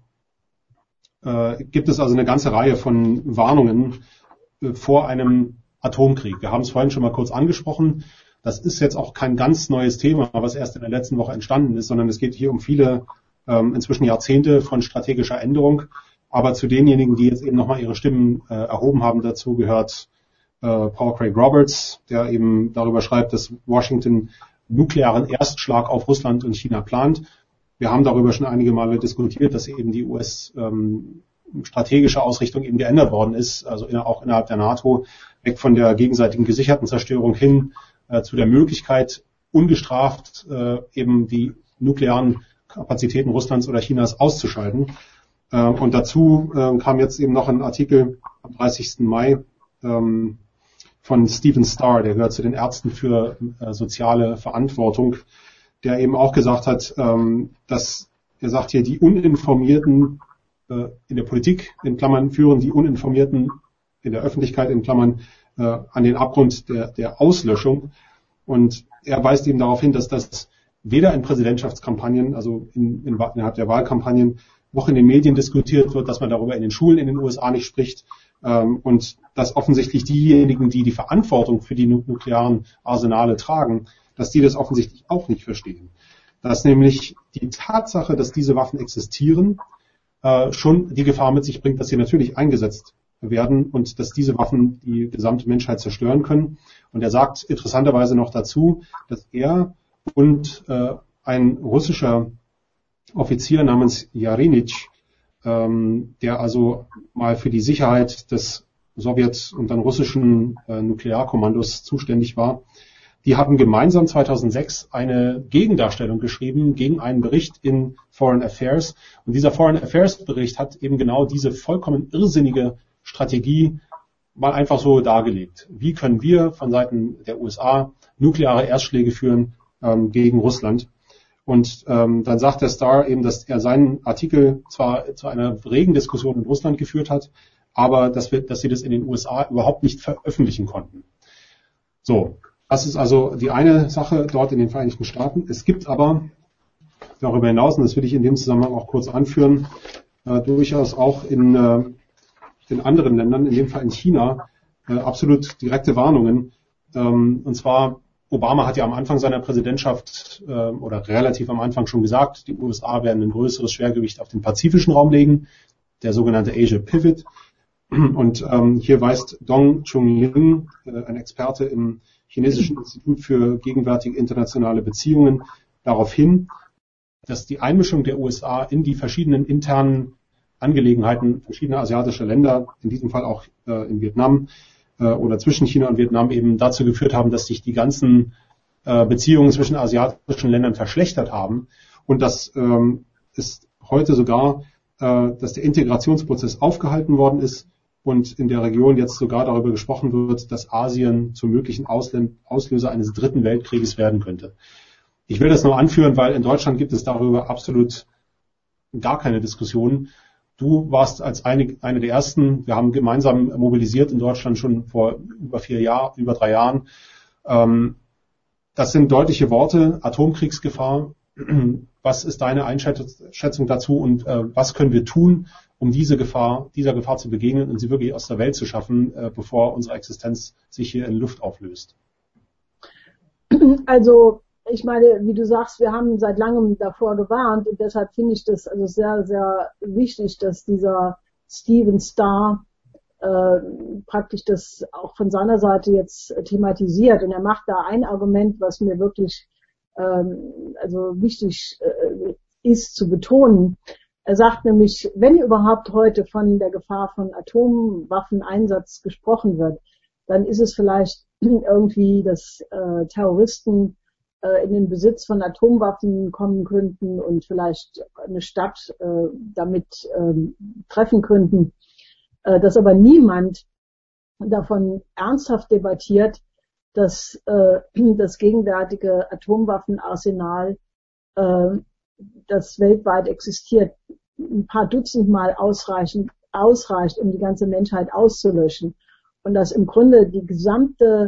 äh, gibt es also eine ganze Reihe von Warnungen äh, vor einem Atomkrieg. Wir haben es vorhin schon mal kurz angesprochen. Das ist jetzt auch kein ganz neues Thema, was erst in der letzten Woche entstanden ist, sondern es geht hier um viele, ähm, inzwischen Jahrzehnte von strategischer Änderung. Aber zu denjenigen, die jetzt eben nochmal ihre Stimmen äh, erhoben haben, dazu gehört äh, Paul Craig Roberts, der eben darüber schreibt, dass Washington nuklearen Erstschlag auf Russland und China plant. Wir haben darüber schon einige Male diskutiert, dass eben die U S ähm, strategische Ausrichtung eben geändert worden ist, also in, auch innerhalb der NATO, weg von der gegenseitigen gesicherten Zerstörung hin äh, zu der Möglichkeit, ungestraft äh, eben die nuklearen Kapazitäten Russlands oder Chinas auszuschalten. Äh, und dazu äh, kam jetzt eben noch ein Artikel am dreißigsten Mai ähm, von Stephen Starr, der gehört zu den Ärzten für äh, soziale Verantwortung, der eben auch gesagt hat, ähm, dass er sagt hier, die Uninformierten äh, in der Politik, in Klammern, führen die Uninformierten in der Öffentlichkeit, in Klammern, äh, an den Abgrund der, der Auslöschung. Und er weist eben darauf hin, dass das weder in Präsidentschaftskampagnen, also in, in, innerhalb der Wahlkampagnen, noch in den Medien diskutiert wird, dass man darüber in den Schulen in den U S A nicht spricht, ähm, und dass offensichtlich diejenigen, die die Verantwortung für die nuklearen Arsenale tragen, dass die das offensichtlich auch nicht verstehen. Dass nämlich die Tatsache, dass diese Waffen existieren, äh, schon die Gefahr mit sich bringt, dass sie natürlich eingesetzt werden und dass diese Waffen die gesamte Menschheit zerstören können. Und er sagt interessanterweise noch dazu, dass er und äh, ein russischer Offizier namens Jarinitsch, ähm, der also mal für die Sicherheit des Sowjets und dann russischen äh, Nuklearkommandos zuständig war, die haben gemeinsam zweitausendsechs eine Gegendarstellung geschrieben gegen einen Bericht in Foreign Affairs. Und dieser Foreign Affairs Bericht hat eben genau diese vollkommen irrsinnige Strategie mal einfach so dargelegt. Wie können wir von Seiten der U S A nukleare Erstschläge führen ähm, gegen Russland? Und ähm, dann sagt der Star eben, dass er seinen Artikel zwar zu einer regen Diskussion in Russland geführt hat, aber dass, wir, dass sie das in den U S A überhaupt nicht veröffentlichen konnten. So. Das ist also die eine Sache dort in den Vereinigten Staaten. Es gibt aber darüber hinaus, und das will ich in dem Zusammenhang auch kurz anführen, äh, durchaus auch in, äh, in anderen Ländern, in dem Fall in China, äh, absolut direkte Warnungen. Ähm, und zwar, Obama hat ja am Anfang seiner Präsidentschaft äh, oder relativ am Anfang schon gesagt, die U S A werden ein größeres Schwergewicht auf den pazifischen Raum legen, der sogenannte Asia Pivot. Und ähm, hier weist Dong Chun-Ling, äh, ein Experte im Chinesischen Institut für gegenwärtige internationale Beziehungen, darauf hin, dass die Einmischung der U S A in die verschiedenen internen Angelegenheiten verschiedener asiatischer Länder, in diesem Fall auch äh, in Vietnam äh, oder zwischen China und Vietnam, eben dazu geführt haben, dass sich die ganzen äh, Beziehungen zwischen asiatischen Ländern verschlechtert haben und dass ähm, es heute sogar, äh, dass der Integrationsprozess aufgehalten worden ist und in der Region jetzt sogar darüber gesprochen wird, dass Asien zum möglichen Ausländ- Auslöser eines dritten Weltkrieges werden könnte. Ich will das nur anführen, weil in Deutschland gibt es darüber absolut gar keine Diskussion. Du warst als eine, eine der ersten, wir haben gemeinsam mobilisiert in Deutschland schon vor über vier Jahren, über drei Jahren. Ähm, das sind deutliche Worte, Atomkriegsgefahr. Was ist deine Einschätzung dazu und äh, was können wir tun, um diese Gefahr, dieser Gefahr zu begegnen und sie wirklich aus der Welt zu schaffen, äh, bevor unsere Existenz sich hier in Luft auflöst? Also ich meine, wie du sagst, wir haben seit langem davor gewarnt und deshalb finde ich das also sehr, sehr wichtig, dass dieser Stephen Starr äh, praktisch das auch von seiner Seite jetzt thematisiert. Und er macht da ein Argument, was mir wirklich ähm, also wichtig äh, ist zu betonen. Er sagt nämlich, wenn überhaupt heute von der Gefahr von Atomwaffeneinsatz gesprochen wird, dann ist es vielleicht irgendwie, dass äh, Terroristen in den Besitz von Atomwaffen kommen könnten und vielleicht eine Stadt äh, damit ähm, treffen könnten, äh, dass aber niemand davon ernsthaft debattiert, dass äh, das gegenwärtige Atomwaffenarsenal, äh, das weltweit existiert, ein paar Dutzend Mal ausreichend, ausreicht, um die ganze Menschheit auszulöschen. Und dass im Grunde die gesamte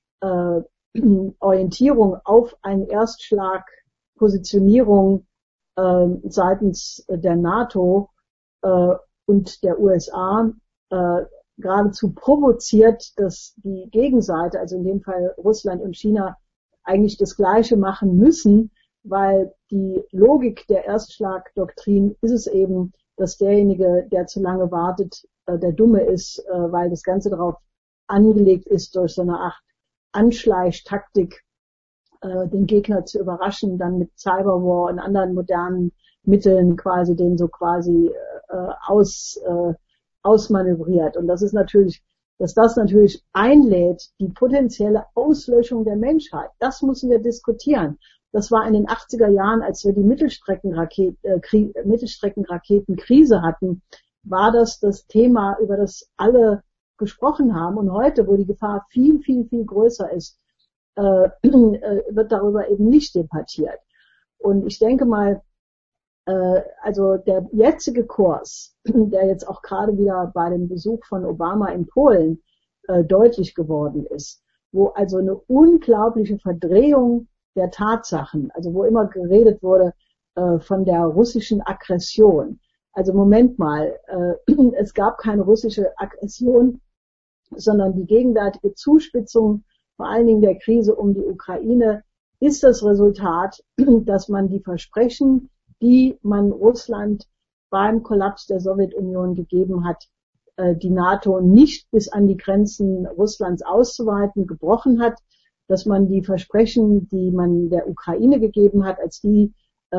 äh, Orientierung auf einen Erstschlag, Positionierung äh, seitens der NATO äh, und der U S A äh, geradezu provoziert, dass die Gegenseite, also in dem Fall Russland und China, eigentlich das Gleiche machen müssen, weil die Logik der Erstschlagdoktrin ist es eben, dass derjenige, der zu lange wartet, äh, der Dumme ist, äh, weil das Ganze darauf angelegt ist, durch so eine Art Anschleichtaktik äh, den Gegner zu überraschen, dann mit Cyberwar und anderen modernen Mitteln quasi den so quasi äh, aus äh, ausmanövriert. Und das ist natürlich, dass das natürlich einlädt, die potenzielle Auslöschung der Menschheit. Das müssen wir diskutieren. Das war in den achtziger Jahren, als wir die Mittelstreckenraket, äh, Krie- Mittelstreckenraketenkrise hatten, war das das Thema, über das alle gesprochen haben. Und heute, wo die Gefahr viel, viel, viel größer ist, äh, wird darüber eben nicht debattiert. Und ich denke mal, äh, also der jetzige Kurs, der jetzt auch gerade wieder bei dem Besuch von Obama in Polen äh, deutlich geworden ist, wo also eine unglaubliche Verdrehung der Tatsachen, also wo immer geredet wurde äh, von der russischen Aggression. Also Moment mal, äh, es gab keine russische Aggression, sondern die gegenwärtige Zuspitzung, vor allen Dingen der Krise um die Ukraine, ist das Resultat, dass man die Versprechen, die man Russland beim Kollaps der Sowjetunion gegeben hat, die NATO nicht bis an die Grenzen Russlands auszuweiten, gebrochen hat, dass man die Versprechen, die man der Ukraine gegeben hat, als die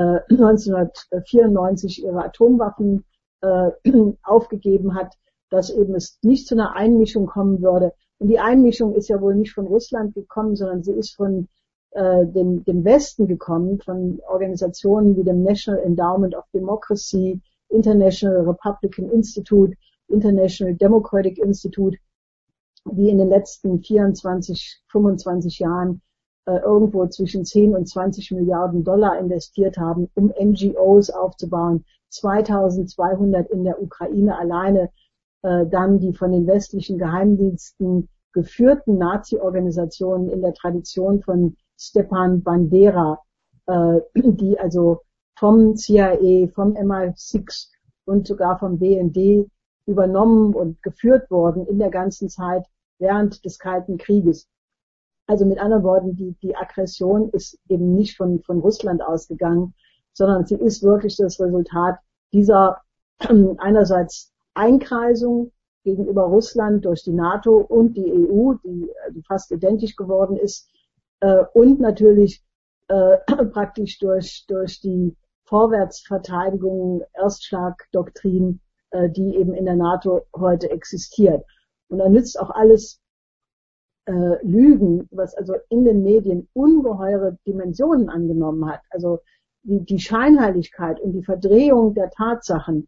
neunzehnhundertvierundneunzig ihre Atomwaffen aufgegeben hat, dass eben es nicht zu einer Einmischung kommen würde. Und die Einmischung ist ja wohl nicht von Russland gekommen, sondern sie ist von äh, dem, dem Westen gekommen, von Organisationen wie dem National Endowment of Democracy, International Republican Institute, International Democratic Institute, die in den letzten vierundzwanzig, fünfundzwanzig Jahren äh, irgendwo zwischen zehn und zwanzig Milliarden Dollar investiert haben, um N G Os aufzubauen, zweitausendzweihundert in der Ukraine alleine, äh, dann die von den westlichen Geheimdiensten geführten Nazi-Organisationen in der Tradition von Stepan Bandera, äh, die also vom C I A, vom M I sechs und sogar vom B N D übernommen und geführt worden in der ganzen Zeit während des Kalten Krieges. Also mit anderen Worten, die, die Aggression ist eben nicht von, von Russland ausgegangen, sondern sie ist wirklich das Resultat dieser äh, einerseits Einkreisung gegenüber Russland durch die NATO und die E U, die, die fast identisch geworden ist, äh, und natürlich äh, praktisch durch, durch die Vorwärtsverteidigung, Erstschlagdoktrin, äh, die eben in der NATO heute existiert. Und da nützt auch alles äh, Lügen, was also in den Medien ungeheure Dimensionen angenommen hat. Also die, die Scheinheiligkeit und die Verdrehung der Tatsachen,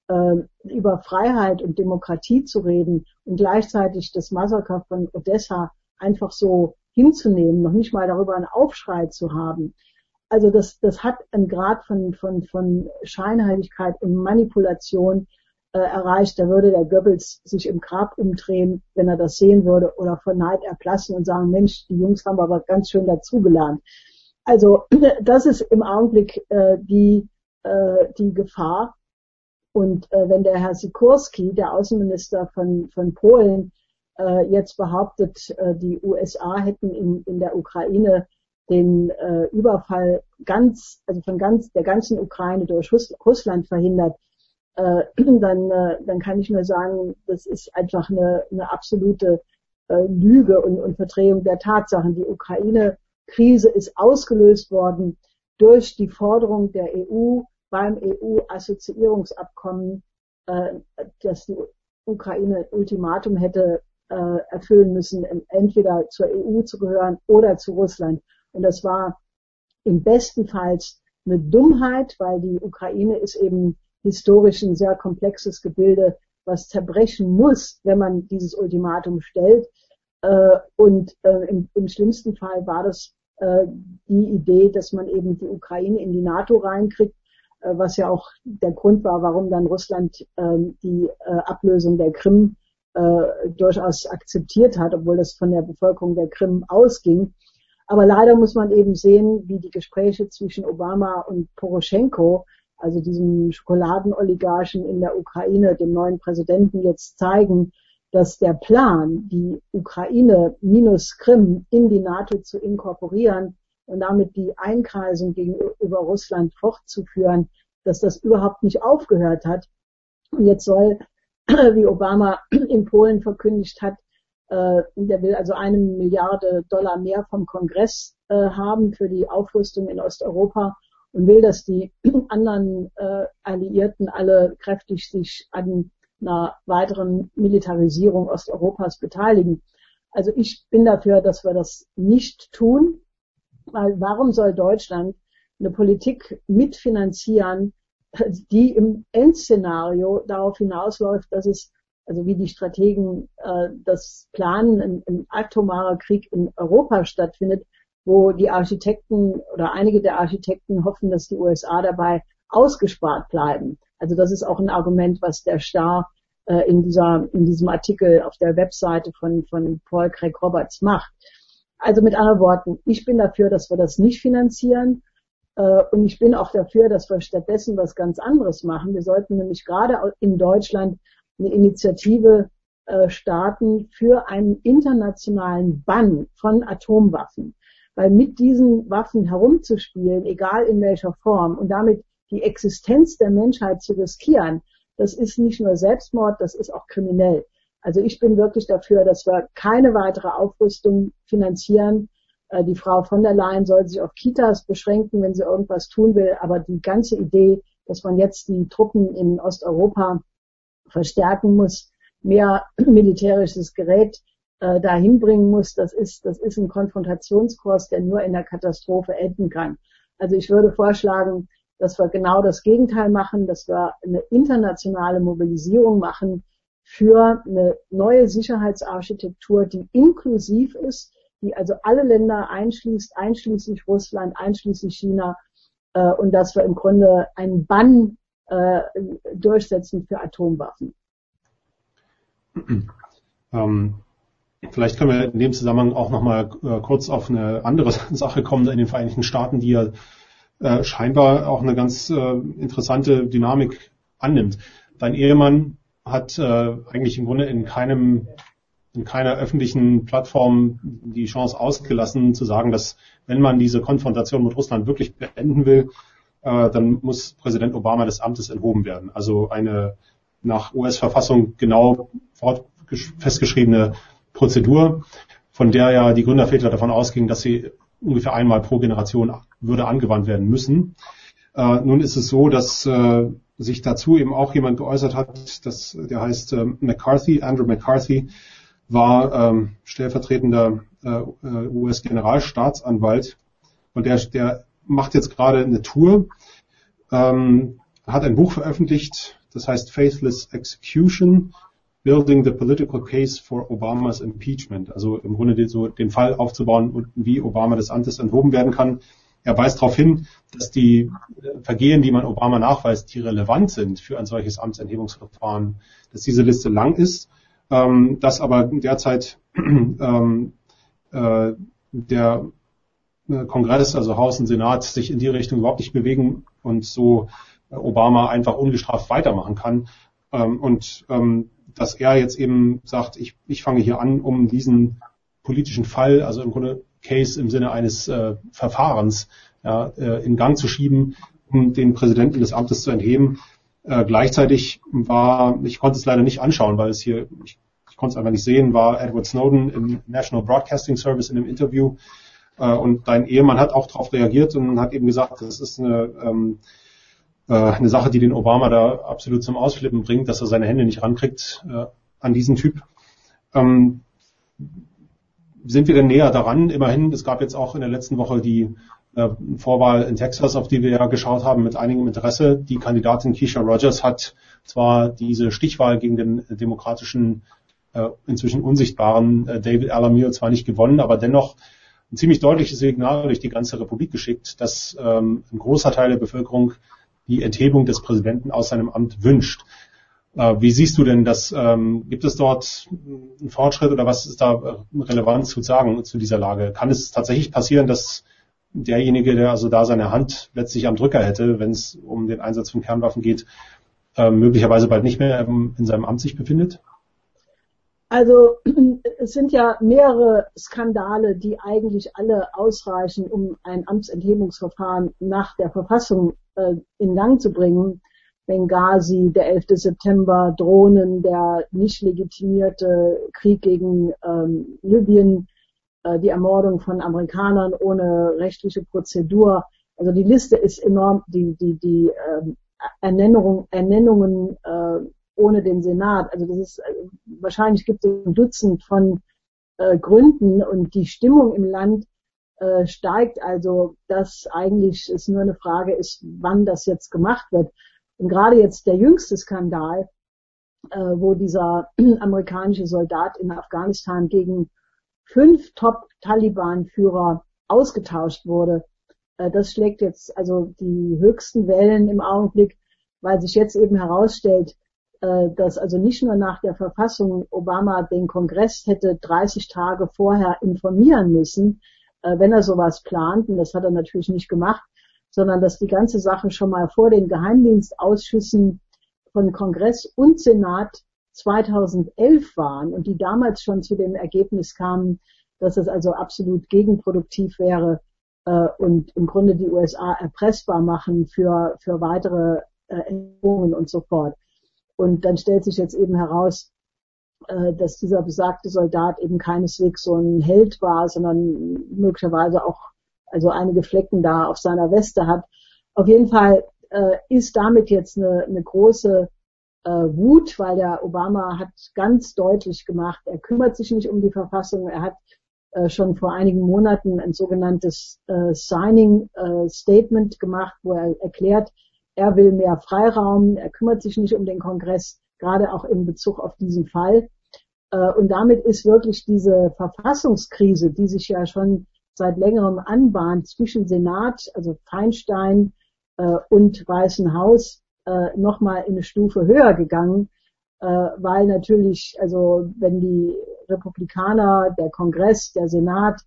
äh, über Freiheit und Demokratie zu reden und gleichzeitig das Massaker von Odessa einfach so hinzunehmen, noch nicht mal darüber einen Aufschrei zu haben. Also das, das hat einen Grad von, von, von Scheinheiligkeit und Manipulation äh, erreicht. Da würde der Goebbels sich im Grab umdrehen, wenn er das sehen würde, oder vor Neid erblassen und sagen, Mensch, die Jungs haben aber ganz schön dazugelernt. Also das ist im Augenblick äh, die, äh, die Gefahr. Und äh, wenn der Herr Sikorski, der Außenminister von, von Polen, äh, jetzt behauptet, äh, die U S A hätten in, in der Ukraine den äh, Überfall ganz, also von ganz der ganzen Ukraine durch Russ- Russland verhindert, äh, dann, äh, dann kann ich nur sagen, das ist einfach eine, eine absolute äh, Lüge und, und Verdrehung der Tatsachen. Die Ukraine-Krise ist ausgelöst worden durch die Forderung der E U beim E U-Assoziierungsabkommen, äh, dass die Ukraine ein Ultimatum hätte äh, erfüllen müssen, entweder zur E U zu gehören oder zu Russland. Und das war im besten Fall eine Dummheit, weil die Ukraine ist eben historisch ein sehr komplexes Gebilde, was zerbrechen muss, wenn man dieses Ultimatum stellt. Äh, und äh, im, im schlimmsten Fall war das äh, die Idee, dass man eben die Ukraine in die NATO reinkriegt, was ja auch der Grund war, warum dann Russland ähm, die äh, Ablösung der Krim äh, durchaus akzeptiert hat, obwohl das von der Bevölkerung der Krim ausging. Aber leider muss man eben sehen, wie die Gespräche zwischen Obama und Poroschenko, also diesem Schokoladenoligarchen in der Ukraine, dem neuen Präsidenten, jetzt zeigen, dass der Plan, die Ukraine minus Krim in die NATO zu inkorporieren und damit die Einkreisung gegenüber Russland fortzuführen, dass das überhaupt nicht aufgehört hat. Und jetzt soll, wie Obama in Polen verkündigt hat, äh, der will also eine Milliarde Dollar mehr vom Kongress äh, haben für die Aufrüstung in Osteuropa und will, dass die anderen äh, Alliierten alle kräftig sich an einer weiteren Militarisierung Osteuropas beteiligen. Also ich bin dafür, dass wir das nicht tun. Weil warum soll Deutschland eine Politik mitfinanzieren, die im Endszenario darauf hinausläuft, dass es, also wie die Strategen äh, das planen, ein, ein atomarer Krieg in Europa stattfindet, wo die Architekten oder einige der Architekten hoffen, dass die U S A dabei ausgespart bleiben. Also das ist auch ein Argument, was der Star äh, in dieser in diesem Artikel auf der Webseite von von Paul Craig Roberts macht. Also mit anderen Worten, ich bin dafür, dass wir das nicht finanzieren äh, und ich bin auch dafür, dass wir stattdessen was ganz anderes machen. Wir sollten nämlich gerade in Deutschland eine Initiative äh, starten für einen internationalen Bann von Atomwaffen. Weil mit diesen Waffen herumzuspielen, egal in welcher Form, und damit die Existenz der Menschheit zu riskieren, das ist nicht nur Selbstmord, das ist auch kriminell. Also ich bin wirklich dafür, dass wir keine weitere Aufrüstung finanzieren. Äh, die Frau von der Leyen soll sich auf Kitas beschränken, wenn sie irgendwas tun will. Aber die ganze Idee, dass man jetzt die Truppen in Osteuropa verstärken muss, mehr militärisches Gerät äh, dahin bringen muss, das ist, das ist ein Konfrontationskurs, der nur in der Katastrophe enden kann. Also ich würde vorschlagen, dass wir genau das Gegenteil machen, dass wir eine internationale Mobilisierung machen, für eine neue Sicherheitsarchitektur, die inklusiv ist, die also alle Länder einschließt, einschließlich Russland, einschließlich China, äh, und dass wir im Grunde einen Bann äh, durchsetzen für Atomwaffen. Ähm, vielleicht können wir in dem Zusammenhang auch nochmal äh, kurz auf eine andere Sache kommen, in den Vereinigten Staaten, die ja äh, scheinbar auch eine ganz äh, interessante Dynamik annimmt. Dein Ehemann hat äh, eigentlich im Grunde in keinem in keiner öffentlichen Plattform die Chance ausgelassen zu sagen, dass wenn man diese Konfrontation mit Russland wirklich beenden will, äh, dann muss Präsident Obama des Amtes enthoben werden. Also eine nach U S-Verfassung genau festgeschriebene Prozedur, von der ja die Gründerväter davon ausgingen, dass sie ungefähr einmal pro Generation würde angewandt werden müssen. Äh, nun ist es so, dass äh, sich dazu eben auch jemand geäußert hat, dass, der heißt äh, McCarthy, Andrew McCarthy, war ähm, stellvertretender äh, U S-Generalstaatsanwalt und der, der macht jetzt gerade eine Tour, ähm, hat ein Buch veröffentlicht, Das heißt Faithless Execution, Building the Political Case for Obamas Impeachment. Also im Grunde so den Fall aufzubauen und wie Obama des Amtes enthoben werden kann. Er weist darauf hin, dass die Vergehen, die man Obama nachweist, die relevant sind für ein solches Amtsenthebungsverfahren, dass diese Liste lang ist, ähm, dass aber derzeit ähm, äh, der Kongress, also Haus und Senat, sich in die Richtung überhaupt nicht bewegen und so Obama einfach ungestraft weitermachen kann. Ähm, und ähm, dass er jetzt eben sagt, ich, ich fange hier an, um diesen politischen Fall, also im Grunde Case im Sinne eines äh, Verfahrens, ja, äh, in Gang zu schieben, um den Präsidenten des Amtes zu entheben. Äh, gleichzeitig war, ich konnte es leider nicht anschauen, weil es hier, ich, ich konnte es einfach nicht sehen, war Edward Snowden im National Broadcasting Service in einem Interview. Äh, und dein Ehemann hat auch darauf reagiert und hat eben gesagt, das ist eine, ähm, äh, eine Sache, die den Obama da absolut zum Ausflippen bringt, dass er seine Hände nicht rankriegt äh, an diesen Typ. Ähm, sind wir denn näher daran? Immerhin, es gab jetzt auch in der letzten Woche die äh, Vorwahl in Texas, auf die wir ja geschaut haben, mit einigem Interesse. Die Kandidatin Keisha Rogers hat zwar diese Stichwahl gegen den demokratischen, äh, inzwischen unsichtbaren äh, David Alamir zwar nicht gewonnen, aber dennoch ein ziemlich deutliches Signal durch die ganze Republik geschickt, dass ähm, ein großer Teil der Bevölkerung die Enthebung des Präsidenten aus seinem Amt wünscht. Äh, wie siehst du denn das? Ähm, gibt es dort einen Fortschritt oder was ist da relevant zu sagen zu dieser Lage? Kann es tatsächlich passieren, dass derjenige, der also da seine Hand letztlich am Drücker hätte, wenn es um den Einsatz von Kernwaffen geht, äh, möglicherweise bald nicht mehr ähm, in seinem Amt sich befindet? Also es sind ja mehrere Skandale, die eigentlich alle ausreichen, um ein Amtsenthebungsverfahren nach der Verfassung äh, in Gang zu bringen. Benghazi, der elfte September, Drohnen, der nicht legitimierte Krieg gegen ähm, Libyen, äh, die Ermordung von Amerikanern ohne rechtliche Prozedur. Also die Liste ist enorm, die die die äh, Ernennung, Ernennungen äh, ohne den Senat. Also das ist, wahrscheinlich gibt es ein Dutzend von äh, Gründen und die Stimmung im Land äh, steigt, also dass eigentlich es nur eine Frage ist, wann das jetzt gemacht wird. Und gerade jetzt der jüngste Skandal, äh, wo dieser amerikanische Soldat in Afghanistan gegen fünf Top-Taliban-Führer ausgetauscht wurde, äh, das schlägt jetzt also die höchsten Wellen im Augenblick, weil sich jetzt eben herausstellt, dass also nicht nur nach der Verfassung Obama den Kongress hätte dreißig Tage vorher informieren müssen, wenn er sowas plant, und das hat er natürlich nicht gemacht, sondern dass die ganze Sache schon mal vor den Geheimdienstausschüssen von Kongress und Senat zweitausendelf waren und die damals schon zu dem Ergebnis kamen, dass es also absolut gegenproduktiv wäre und im Grunde die U S A erpressbar machen für, für weitere Änderungen und so fort. Und dann stellt sich jetzt eben heraus, äh, dass dieser besagte Soldat eben keineswegs so ein Held war, sondern möglicherweise auch also einige Flecken da auf seiner Weste hat. Auf jeden Fall äh, ist damit jetzt eine, eine große äh, Wut, weil der Obama hat ganz deutlich gemacht, er kümmert sich nicht um die Verfassung. Er hat äh, schon vor einigen Monaten ein sogenanntes äh, Signing äh, Statement gemacht, wo er erklärt, er will mehr Freiraum, er kümmert sich nicht um den Kongress, gerade auch in Bezug auf diesen Fall. Und damit ist wirklich diese Verfassungskrise, die sich ja schon seit längerem anbahnt zwischen Senat, also Feinstein und Weißen Haus, nochmal in eine Stufe höher gegangen, weil natürlich, also wenn die Republikaner, der Kongress, der Senat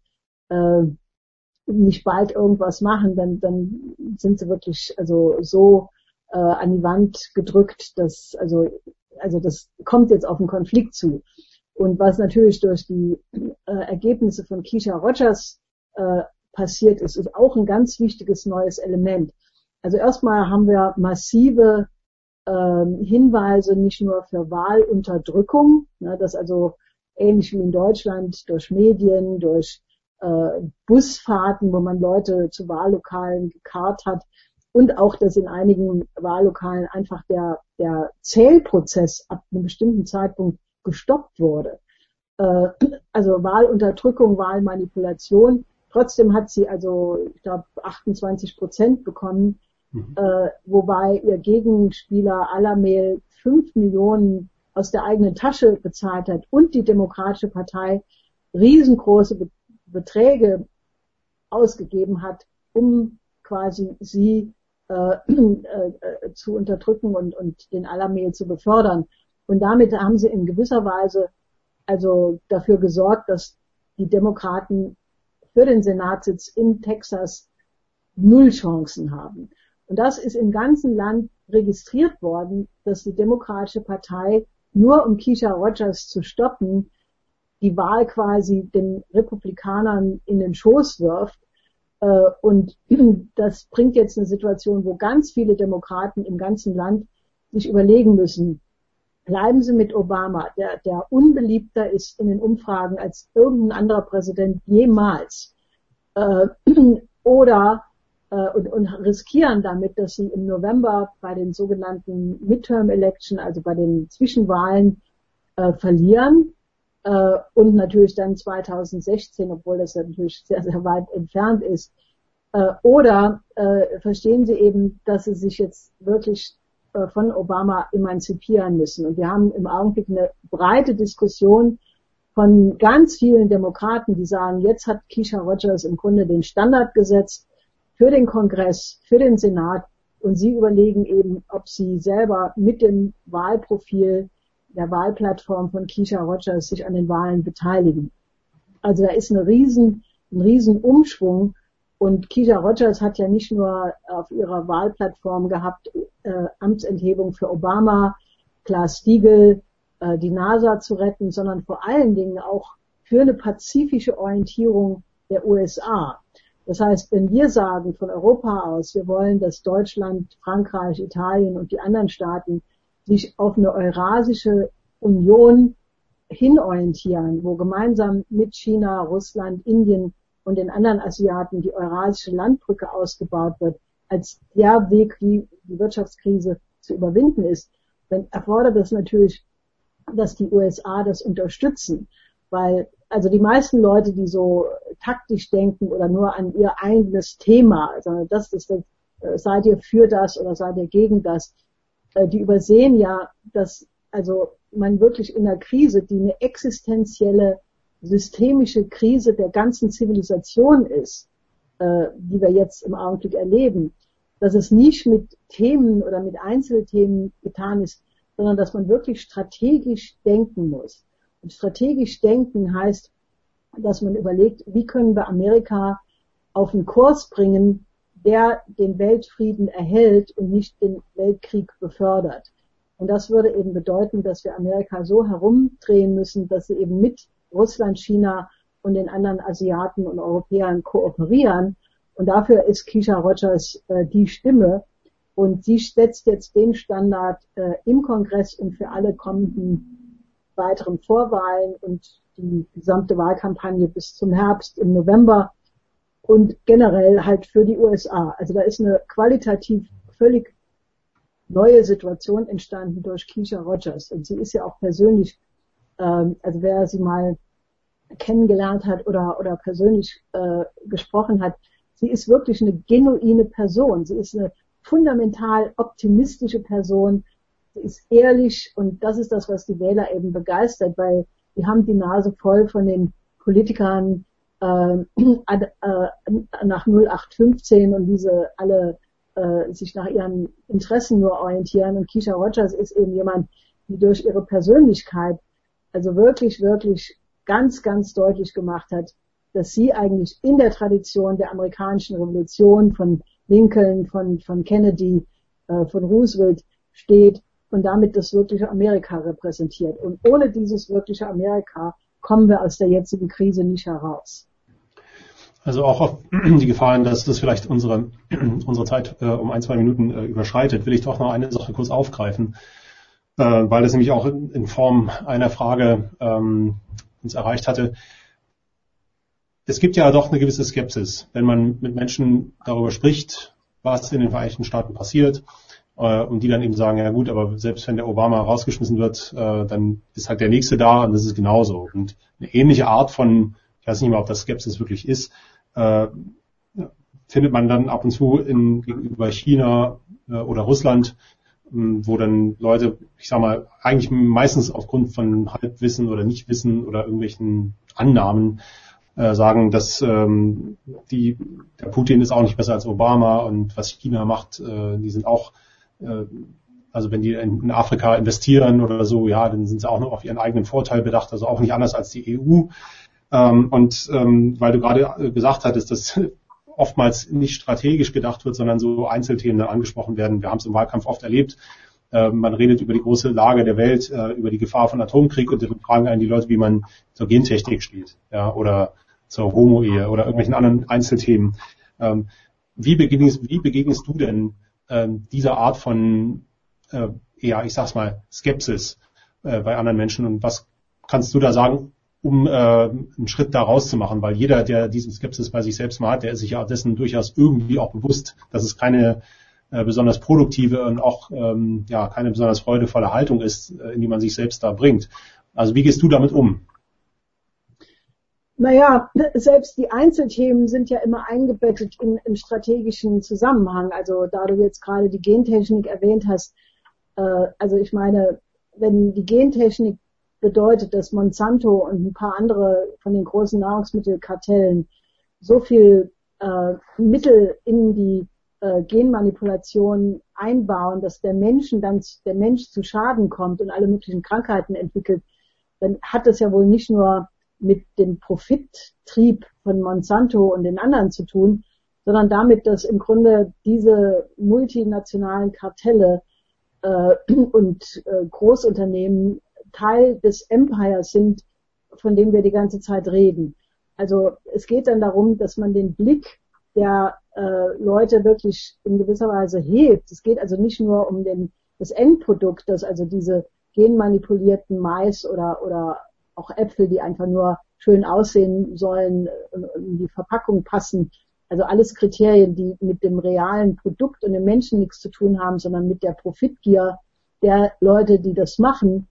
nicht bald irgendwas machen, dann, dann sind sie wirklich also so äh, an die Wand gedrückt, dass also also das kommt jetzt auf einen Konflikt zu. Und was natürlich durch die äh, Ergebnisse von Keisha Rogers äh, passiert ist, ist auch ein ganz wichtiges neues Element. Also erstmal haben wir massive äh, Hinweise nicht nur für Wahlunterdrückung, ne, dass also ähnlich wie in Deutschland durch Medien, durch Äh, Busfahrten, wo man Leute zu Wahllokalen gekarrt hat und auch, dass in einigen Wahllokalen einfach der, der Zählprozess ab einem bestimmten Zeitpunkt gestoppt wurde. Äh, also Wahlunterdrückung, Wahlmanipulation. Trotzdem hat sie also, ich glaube, achtundzwanzig Prozent bekommen. mhm. äh, wobei ihr Gegenspieler Alamel fünf Millionen aus der eigenen Tasche bezahlt hat und die Demokratische Partei riesengroße Be- Beträge ausgegeben hat, um quasi sie äh, äh, zu unterdrücken und, und den Alamel zu befördern. Und damit haben sie in gewisser Weise also dafür gesorgt, dass die Demokraten für den Senatssitz in Texas null Chancen haben. Und das ist im ganzen Land registriert worden, dass die Demokratische Partei nur um Keisha Rogers zu stoppen, die Wahl quasi den Republikanern in den Schoß wirft. Und das bringt jetzt eine Situation, wo ganz viele Demokraten im ganzen Land sich überlegen müssen, bleiben Sie mit Obama, der, der unbeliebter ist in den Umfragen als irgendein anderer Präsident jemals, äh, oder äh, und, und riskieren damit, dass sie im November bei den sogenannten Midterm Election, also bei den Zwischenwahlen, äh, verlieren äh, und natürlich dann zweitausendsechzehn, obwohl das natürlich sehr, sehr weit entfernt ist. Äh, oder äh, verstehen Sie eben, dass Sie sich jetzt wirklich von Obama emanzipieren müssen. Und wir haben im Augenblick eine breite Diskussion von ganz vielen Demokraten, die sagen, jetzt hat Keisha Rogers im Grunde den Standard gesetzt für den Kongress, für den Senat, und sie überlegen eben, ob sie selber mit dem Wahlprofil der Wahlplattform von Keisha Rogers sich an den Wahlen beteiligen. Also da ist eine riesen, ein riesen Umschwung. Und Keisha Rogers hat ja nicht nur auf ihrer Wahlplattform gehabt, äh, Amtsenthebung für Obama, Glass-Steagall, äh, die NASA zu retten, sondern vor allen Dingen auch für eine pazifische Orientierung der U S A. Das heißt, wenn wir sagen von Europa aus, wir wollen, dass Deutschland, Frankreich, Italien und die anderen Staaten sich auf eine Eurasische Union hinorientieren, wo gemeinsam mit China, Russland, Indien und den anderen Asiaten die Eurasische Landbrücke ausgebaut wird, als der Weg, wie die Wirtschaftskrise zu überwinden ist, dann erfordert das natürlich, dass die U S A das unterstützen. Weil, also die meisten Leute, die so taktisch denken oder nur an ihr eigenes Thema, also das ist das, seid ihr für das oder seid ihr gegen das, die übersehen ja, dass also man wirklich in einer Krise, die eine existenzielle systemische Krise der ganzen Zivilisation ist, äh, die wir jetzt im Augenblick erleben, dass es nicht mit Themen oder mit Einzelthemen getan ist, sondern dass man wirklich strategisch denken muss. Und strategisch denken heißt, dass man überlegt, wie können wir Amerika auf einen Kurs bringen, der den Weltfrieden erhält und nicht den Weltkrieg befördert. Und das würde eben bedeuten, dass wir Amerika so herumdrehen müssen, dass sie eben mit Russland, China und den anderen Asiaten und Europäern kooperieren. Und dafür ist Keisha Rogers äh, die Stimme. Und sie setzt jetzt den Standard äh, im Kongress und für alle kommenden weiteren Vorwahlen und die gesamte Wahlkampagne bis zum Herbst im November und generell halt für die U S A. Also da ist eine qualitativ völlig neue Situation entstanden durch Keisha Rogers. Und sie ist ja auch persönlich, ähm, also wer sie mal kennengelernt hat oder oder persönlich äh, gesprochen hat, sie ist wirklich eine genuine Person. Sie ist eine fundamental optimistische Person. Sie ist ehrlich und das ist das, was die Wähler eben begeistert, weil die haben die Nase voll von den Politikern äh, äh, nach null acht fünfzehn und diese alle äh, sich nach ihren Interessen nur orientieren. Und Keisha Rogers ist eben jemand, die durch ihre Persönlichkeit also wirklich, wirklich ganz, ganz deutlich gemacht hat, dass sie eigentlich in der Tradition der amerikanischen Revolution von Lincoln, von, von Kennedy, äh, von Roosevelt steht und damit das wirkliche Amerika repräsentiert. Und ohne dieses wirkliche Amerika kommen wir aus der jetzigen Krise nicht heraus. Also auch auf die Gefahren, dass das vielleicht unsere, unsere Zeit äh, um ein, zwei Minuten äh, überschreitet, will ich doch noch eine Sache kurz aufgreifen, äh, weil das nämlich auch in, in Form einer Frage ähm, uns erreicht hatte. Es gibt ja doch eine gewisse Skepsis, wenn man mit Menschen darüber spricht, was in den Vereinigten Staaten passiert, äh, und die dann eben sagen, ja gut, aber selbst wenn der Obama rausgeschmissen wird, äh, dann ist halt der Nächste da und das ist genauso. Und eine ähnliche Art von, ich weiß nicht mal, ob das Skepsis wirklich ist, äh, findet man dann ab und zu in, gegenüber China äh, oder Russland, ähm, wo dann Leute, ich sag mal, eigentlich meistens aufgrund von Halbwissen oder Nichtwissen oder irgendwelchen Annahmen äh, sagen, dass ähm, die, der Putin ist auch nicht besser als Obama und was China macht, äh, die sind auch, äh, also wenn die in, in Afrika investieren oder so, ja, dann sind sie auch nur auf ihren eigenen Vorteil bedacht, also auch nicht anders als die E U. Ähm, und ähm, weil du gerade gesagt hattest, dass oftmals nicht strategisch gedacht wird, sondern so Einzelthemen dann angesprochen werden. Wir haben es im Wahlkampf oft erlebt. Äh, man redet über die große Lage der Welt, äh, über die Gefahr von Atomkrieg und dann fragen einen die Leute, wie man zur Gentechnik steht, ja, oder zur Homo-Ehe oder irgendwelchen anderen Einzelthemen. Ähm, wie begegnest, wie begegnest du denn ähm, dieser Art von, äh, ja, ich sag's mal, Skepsis äh, bei anderen Menschen und was kannst du da sagen, um äh, einen Schritt da rauszumachen, weil jeder, der diesen Skepsis bei sich selbst mal hat, der ist sich ja dessen durchaus irgendwie auch bewusst, dass es keine äh, besonders produktive und auch ähm, ja keine besonders freudevolle Haltung ist, äh, in die man sich selbst da bringt. Also wie gehst du damit um? Naja, selbst die Einzelthemen sind ja immer eingebettet in, im strategischen Zusammenhang. Also da du jetzt gerade die Gentechnik erwähnt hast, äh, also ich meine, wenn die Gentechnik bedeutet, dass Monsanto und ein paar andere von den großen Nahrungsmittelkartellen so viel äh, Mittel in die äh, Genmanipulation einbauen, dass der Menschen dann der Mensch zu Schaden kommt und alle möglichen Krankheiten entwickelt, dann hat das ja wohl nicht nur mit dem Profittrieb von Monsanto und den anderen zu tun, sondern damit, dass im Grunde diese multinationalen Kartelle äh, und äh, Großunternehmen Teil des Empires sind, von dem wir die ganze Zeit reden. Also es geht dann darum, dass man den Blick der äh, Leute wirklich in gewisser Weise hebt. Es geht also nicht nur um den, das Endprodukt, dass also diese genmanipulierten Mais oder, oder auch Äpfel, die einfach nur schön aussehen sollen und in die Verpackung passen. Also alles Kriterien, die mit dem realen Produkt und dem Menschen nichts zu tun haben, sondern mit der Profitgier der Leute, die das machen,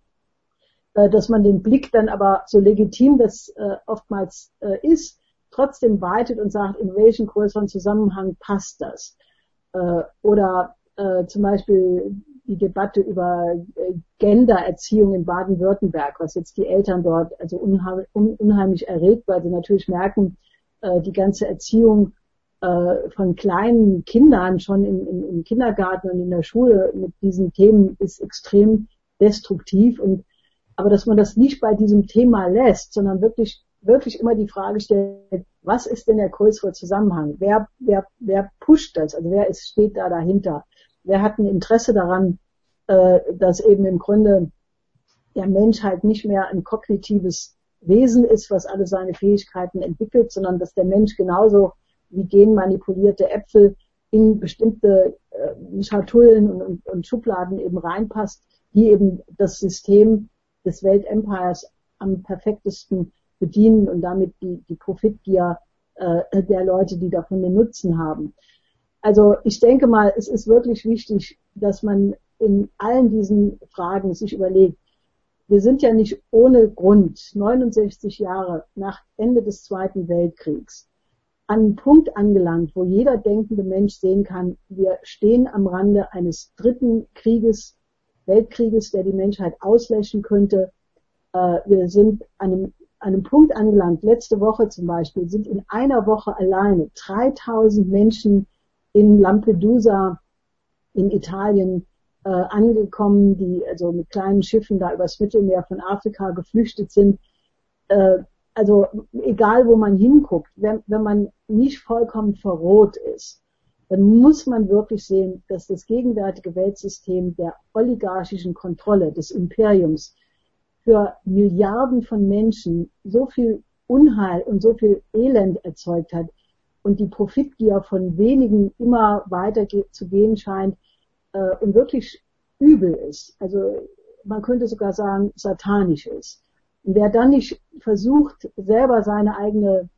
dass man den Blick dann aber, so legitim das äh, oftmals äh, ist, trotzdem weitet und sagt, in welchen größeren Zusammenhang passt das? Äh, oder äh, zum Beispiel die Debatte über äh, Gendererziehung in Baden-Württemberg, was jetzt die Eltern dort also unheim, un, unheimlich erregt, weil sie natürlich merken, äh, die ganze Erziehung äh, von kleinen Kindern schon in, in, im Kindergarten und in der Schule mit diesen Themen ist extrem destruktiv und aber dass man das nicht bei diesem Thema lässt, sondern wirklich, wirklich immer die Frage stellt, was ist denn der größere Zusammenhang? Wer, wer, wer pusht das? Also wer ist, steht da dahinter? Wer hat ein Interesse daran, äh, dass eben im Grunde der Mensch halt nicht mehr ein kognitives Wesen ist, was alle seine Fähigkeiten entwickelt, sondern dass der Mensch genauso wie genmanipulierte Äpfel in bestimmte äh, Schatullen und, und, und Schubladen eben reinpasst, die eben das System des Weltempires am perfektesten bedienen und damit die, die Profitgier äh, der Leute, die davon den Nutzen haben. Also ich denke mal, es ist wirklich wichtig, dass man in allen diesen Fragen sich überlegt, wir sind ja nicht ohne Grund neunundsechzig Jahre nach Ende des Zweiten Weltkriegs an einem Punkt angelangt, wo jeder denkende Mensch sehen kann, wir stehen am Rande eines dritten Krieges, Weltkrieges, der die Menschheit auslöschen könnte. Äh, wir sind an einem, an einem Punkt angelangt, letzte Woche zum Beispiel, sind in einer Woche alleine dreitausend Menschen in Lampedusa in Italien äh, angekommen, die also mit kleinen Schiffen da übers Mittelmeer von Afrika geflüchtet sind. Äh, also egal, wo man hinguckt, wenn, wenn man nicht vollkommen verroht ist, dann muss man wirklich sehen, dass das gegenwärtige Weltsystem der oligarchischen Kontrolle des Imperiums für Milliarden von Menschen so viel Unheil und so viel Elend erzeugt hat und die Profitgier von wenigen immer weiter zu gehen scheint äh, und wirklich übel ist. Also man könnte sogar sagen, satanisch ist. Und wer dann nicht versucht, selber seine eigene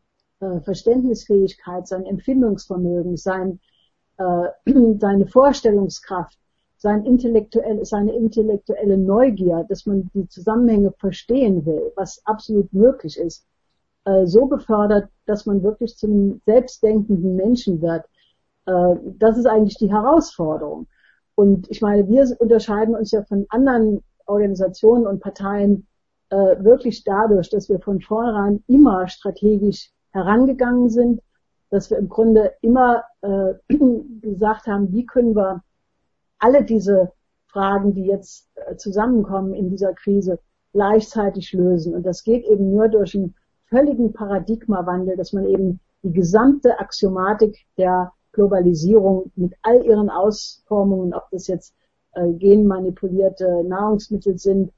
Verständnisfähigkeit, sein Empfindungsvermögen, sein, äh, seine Vorstellungskraft, sein intellektuelle, seine intellektuelle Neugier, dass man die Zusammenhänge verstehen will, was absolut möglich ist, äh, so befördert, dass man wirklich zu einem selbstdenkenden Menschen wird. Äh, das ist eigentlich die Herausforderung. Und ich meine, wir unterscheiden uns ja von anderen Organisationen und Parteien äh, wirklich dadurch, dass wir von vornherein immer strategisch herangegangen sind, dass wir im Grunde immer äh, gesagt haben, wie können wir alle diese Fragen, die jetzt äh, zusammenkommen in dieser Krise, gleichzeitig lösen. Und das geht eben nur durch einen völligen Paradigmawandel, dass man eben die gesamte Axiomatik der Globalisierung mit all ihren Ausformungen, ob das jetzt äh, genmanipulierte Nahrungsmittel sind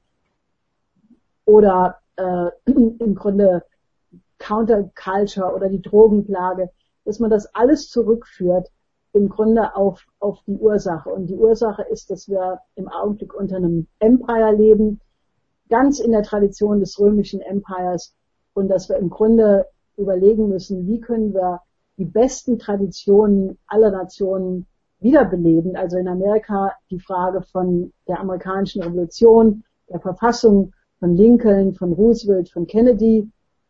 oder äh, im Grunde Counterculture oder die Drogenplage, dass man das alles zurückführt im Grunde auf, auf die Ursache. Und die Ursache ist, dass wir im Augenblick unter einem Empire leben, ganz in der Tradition des römischen Empires, und dass wir im Grunde überlegen müssen, wie können wir die besten Traditionen aller Nationen wiederbeleben. Also in Amerika die Frage von der amerikanischen Revolution, der Verfassung, von Lincoln, von Roosevelt, von Kennedy,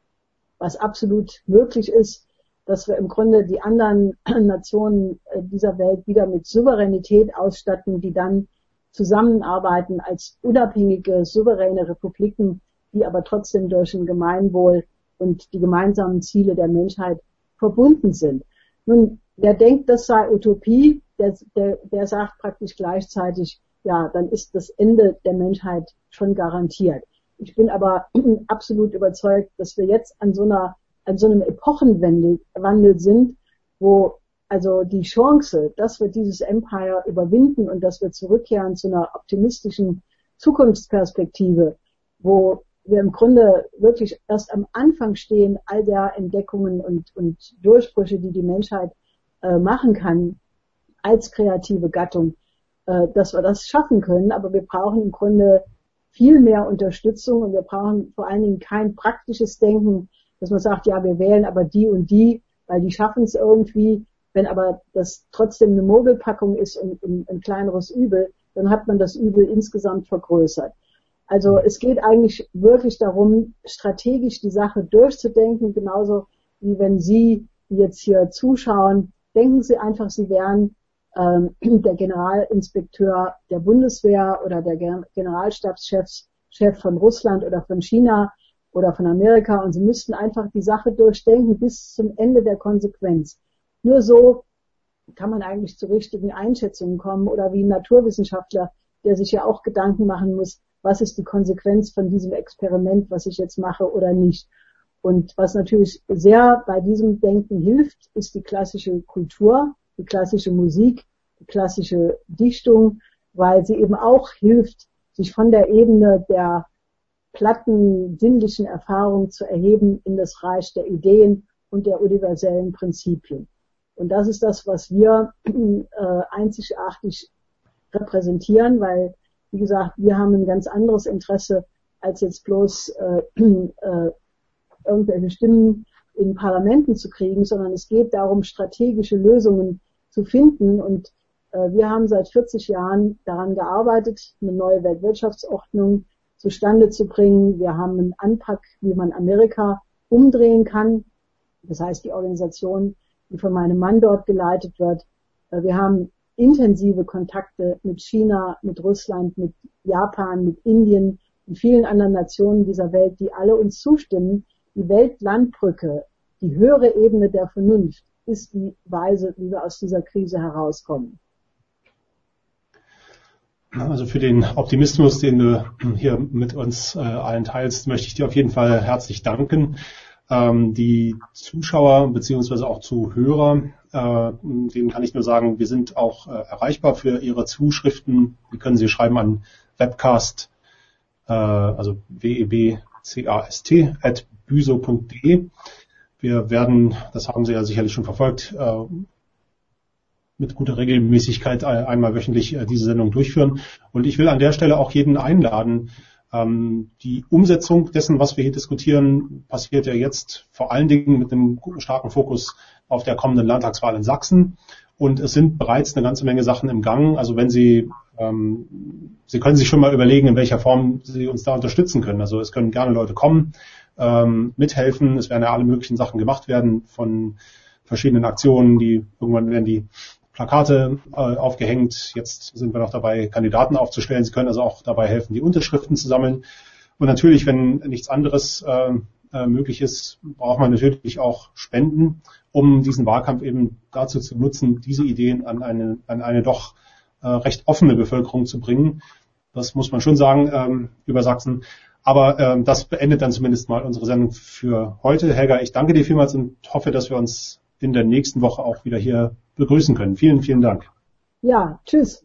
was absolut möglich ist, dass wir im Grunde die anderen Nationen dieser Welt wieder mit Souveränität ausstatten, die dann zusammenarbeiten als unabhängige, souveräne Republiken, die aber trotzdem durch ein Gemeinwohl und die gemeinsamen Ziele der Menschheit verbunden sind. Nun, wer denkt, das sei Utopie, der, der, der sagt praktisch gleichzeitig, ja, dann ist das Ende der Menschheit schon garantiert. Ich bin aber absolut überzeugt, dass wir jetzt an so einer, an so einem Epochenwandel Wandel sind, wo also die Chance, dass wir dieses Empire überwinden und dass wir zurückkehren zu einer optimistischen Zukunftsperspektive, wo wir im Grunde wirklich erst am Anfang stehen all der Entdeckungen und, und Durchbrüche, die die Menschheit äh, machen kann als kreative Gattung, äh, dass wir das schaffen können. Aber wir brauchen im Grunde viel mehr Unterstützung und wir brauchen vor allen Dingen kein praktisches Denken, dass man sagt, ja, wir wählen aber die und die, weil die schaffen es irgendwie. Wenn aber das trotzdem eine Mogelpackung ist und ein, ein kleineres Übel, dann hat man das Übel insgesamt vergrößert. Also es geht eigentlich wirklich darum, strategisch die Sache durchzudenken, genauso wie wenn Sie, die jetzt hier zuschauen, denken Sie einfach, Sie wären ähm, der Generalinspekteur der Bundeswehr oder der Generalstabschef Chef von Russland oder von China oder von Amerika und Sie müssten einfach die Sache durchdenken bis zum Ende der Konsequenz. Nur so kann man eigentlich zu richtigen Einschätzungen kommen oder wie ein Naturwissenschaftler, der sich ja auch Gedanken machen muss, was ist die Konsequenz von diesem Experiment, was ich jetzt mache oder nicht. Und was natürlich sehr bei diesem Denken hilft, ist die klassische Kultur, die klassische Musik, die klassische Dichtung, weil sie eben auch hilft, sich von der Ebene der platten, sinnlichen Erfahrung zu erheben in das Reich der Ideen und der universellen Prinzipien. Und das ist das, was wir äh, einzigartig repräsentieren, weil, wie gesagt, wir haben ein ganz anderes Interesse, als jetzt bloß äh, äh, irgendwelche Stimmen in Parlamenten zu kriegen, sondern es geht darum, strategische Lösungen zu finden. Und äh, wir haben seit vierzig Jahren daran gearbeitet, eine neue Weltwirtschaftsordnung zustande zu bringen. Wir haben einen Anpack, wie man Amerika umdrehen kann. Das heißt, die Organisation, die von meinem Mann dort geleitet wird. Wir haben intensive Kontakte mit China, mit Russland, mit Japan, mit Indien und vielen anderen Nationen dieser Welt, die alle uns zustimmen. Die Weltlandbrücke, die höhere Ebene der Vernunft, ist die Weise, wie wir aus dieser Krise herauskommen. Also für den Optimismus, den du hier mit uns äh, allen teilst, möchte ich dir auf jeden Fall herzlich danken. Ähm, die Zuschauer beziehungsweise auch Zuhörer, äh, denen kann ich nur sagen, wir sind auch äh, erreichbar für Ihre Zuschriften. Die können Sie schreiben an webcast, äh, also w e b c a s t at büso punkt de. Wir werden, das haben Sie ja sicherlich schon verfolgt, äh, mit guter Regelmäßigkeit einmal wöchentlich äh, diese Sendung durchführen. Und ich will an der Stelle auch jeden einladen. Ähm, die Umsetzung dessen, was wir hier diskutieren, passiert ja jetzt vor allen Dingen mit einem starken Fokus auf der kommenden Landtagswahl in Sachsen. Und es sind bereits eine ganze Menge Sachen im Gang. Also wenn Sie, ähm, Sie können sich schon mal überlegen, in welcher Form Sie uns da unterstützen können. Also es können gerne Leute kommen ähm, mithelfen. Es werden ja alle möglichen Sachen gemacht werden von verschiedenen Aktionen, die irgendwann werden die Plakate äh, aufgehängt. Jetzt sind wir noch dabei, Kandidaten aufzustellen. Sie können also auch dabei helfen, die Unterschriften zu sammeln. Und natürlich, wenn nichts anderes äh, äh, möglich ist, braucht man natürlich auch Spenden, um diesen Wahlkampf eben dazu zu nutzen, diese Ideen an eine, an eine doch äh, recht offene Bevölkerung zu bringen. Das muss man schon sagen ähm, über Sachsen. Aber ähm, das beendet dann zumindest mal unsere Sendung für heute. Helga, ich danke dir vielmals und hoffe, dass wir uns in der nächsten Woche auch wieder hier begrüßen können. Vielen, vielen Dank. Ja, tschüss.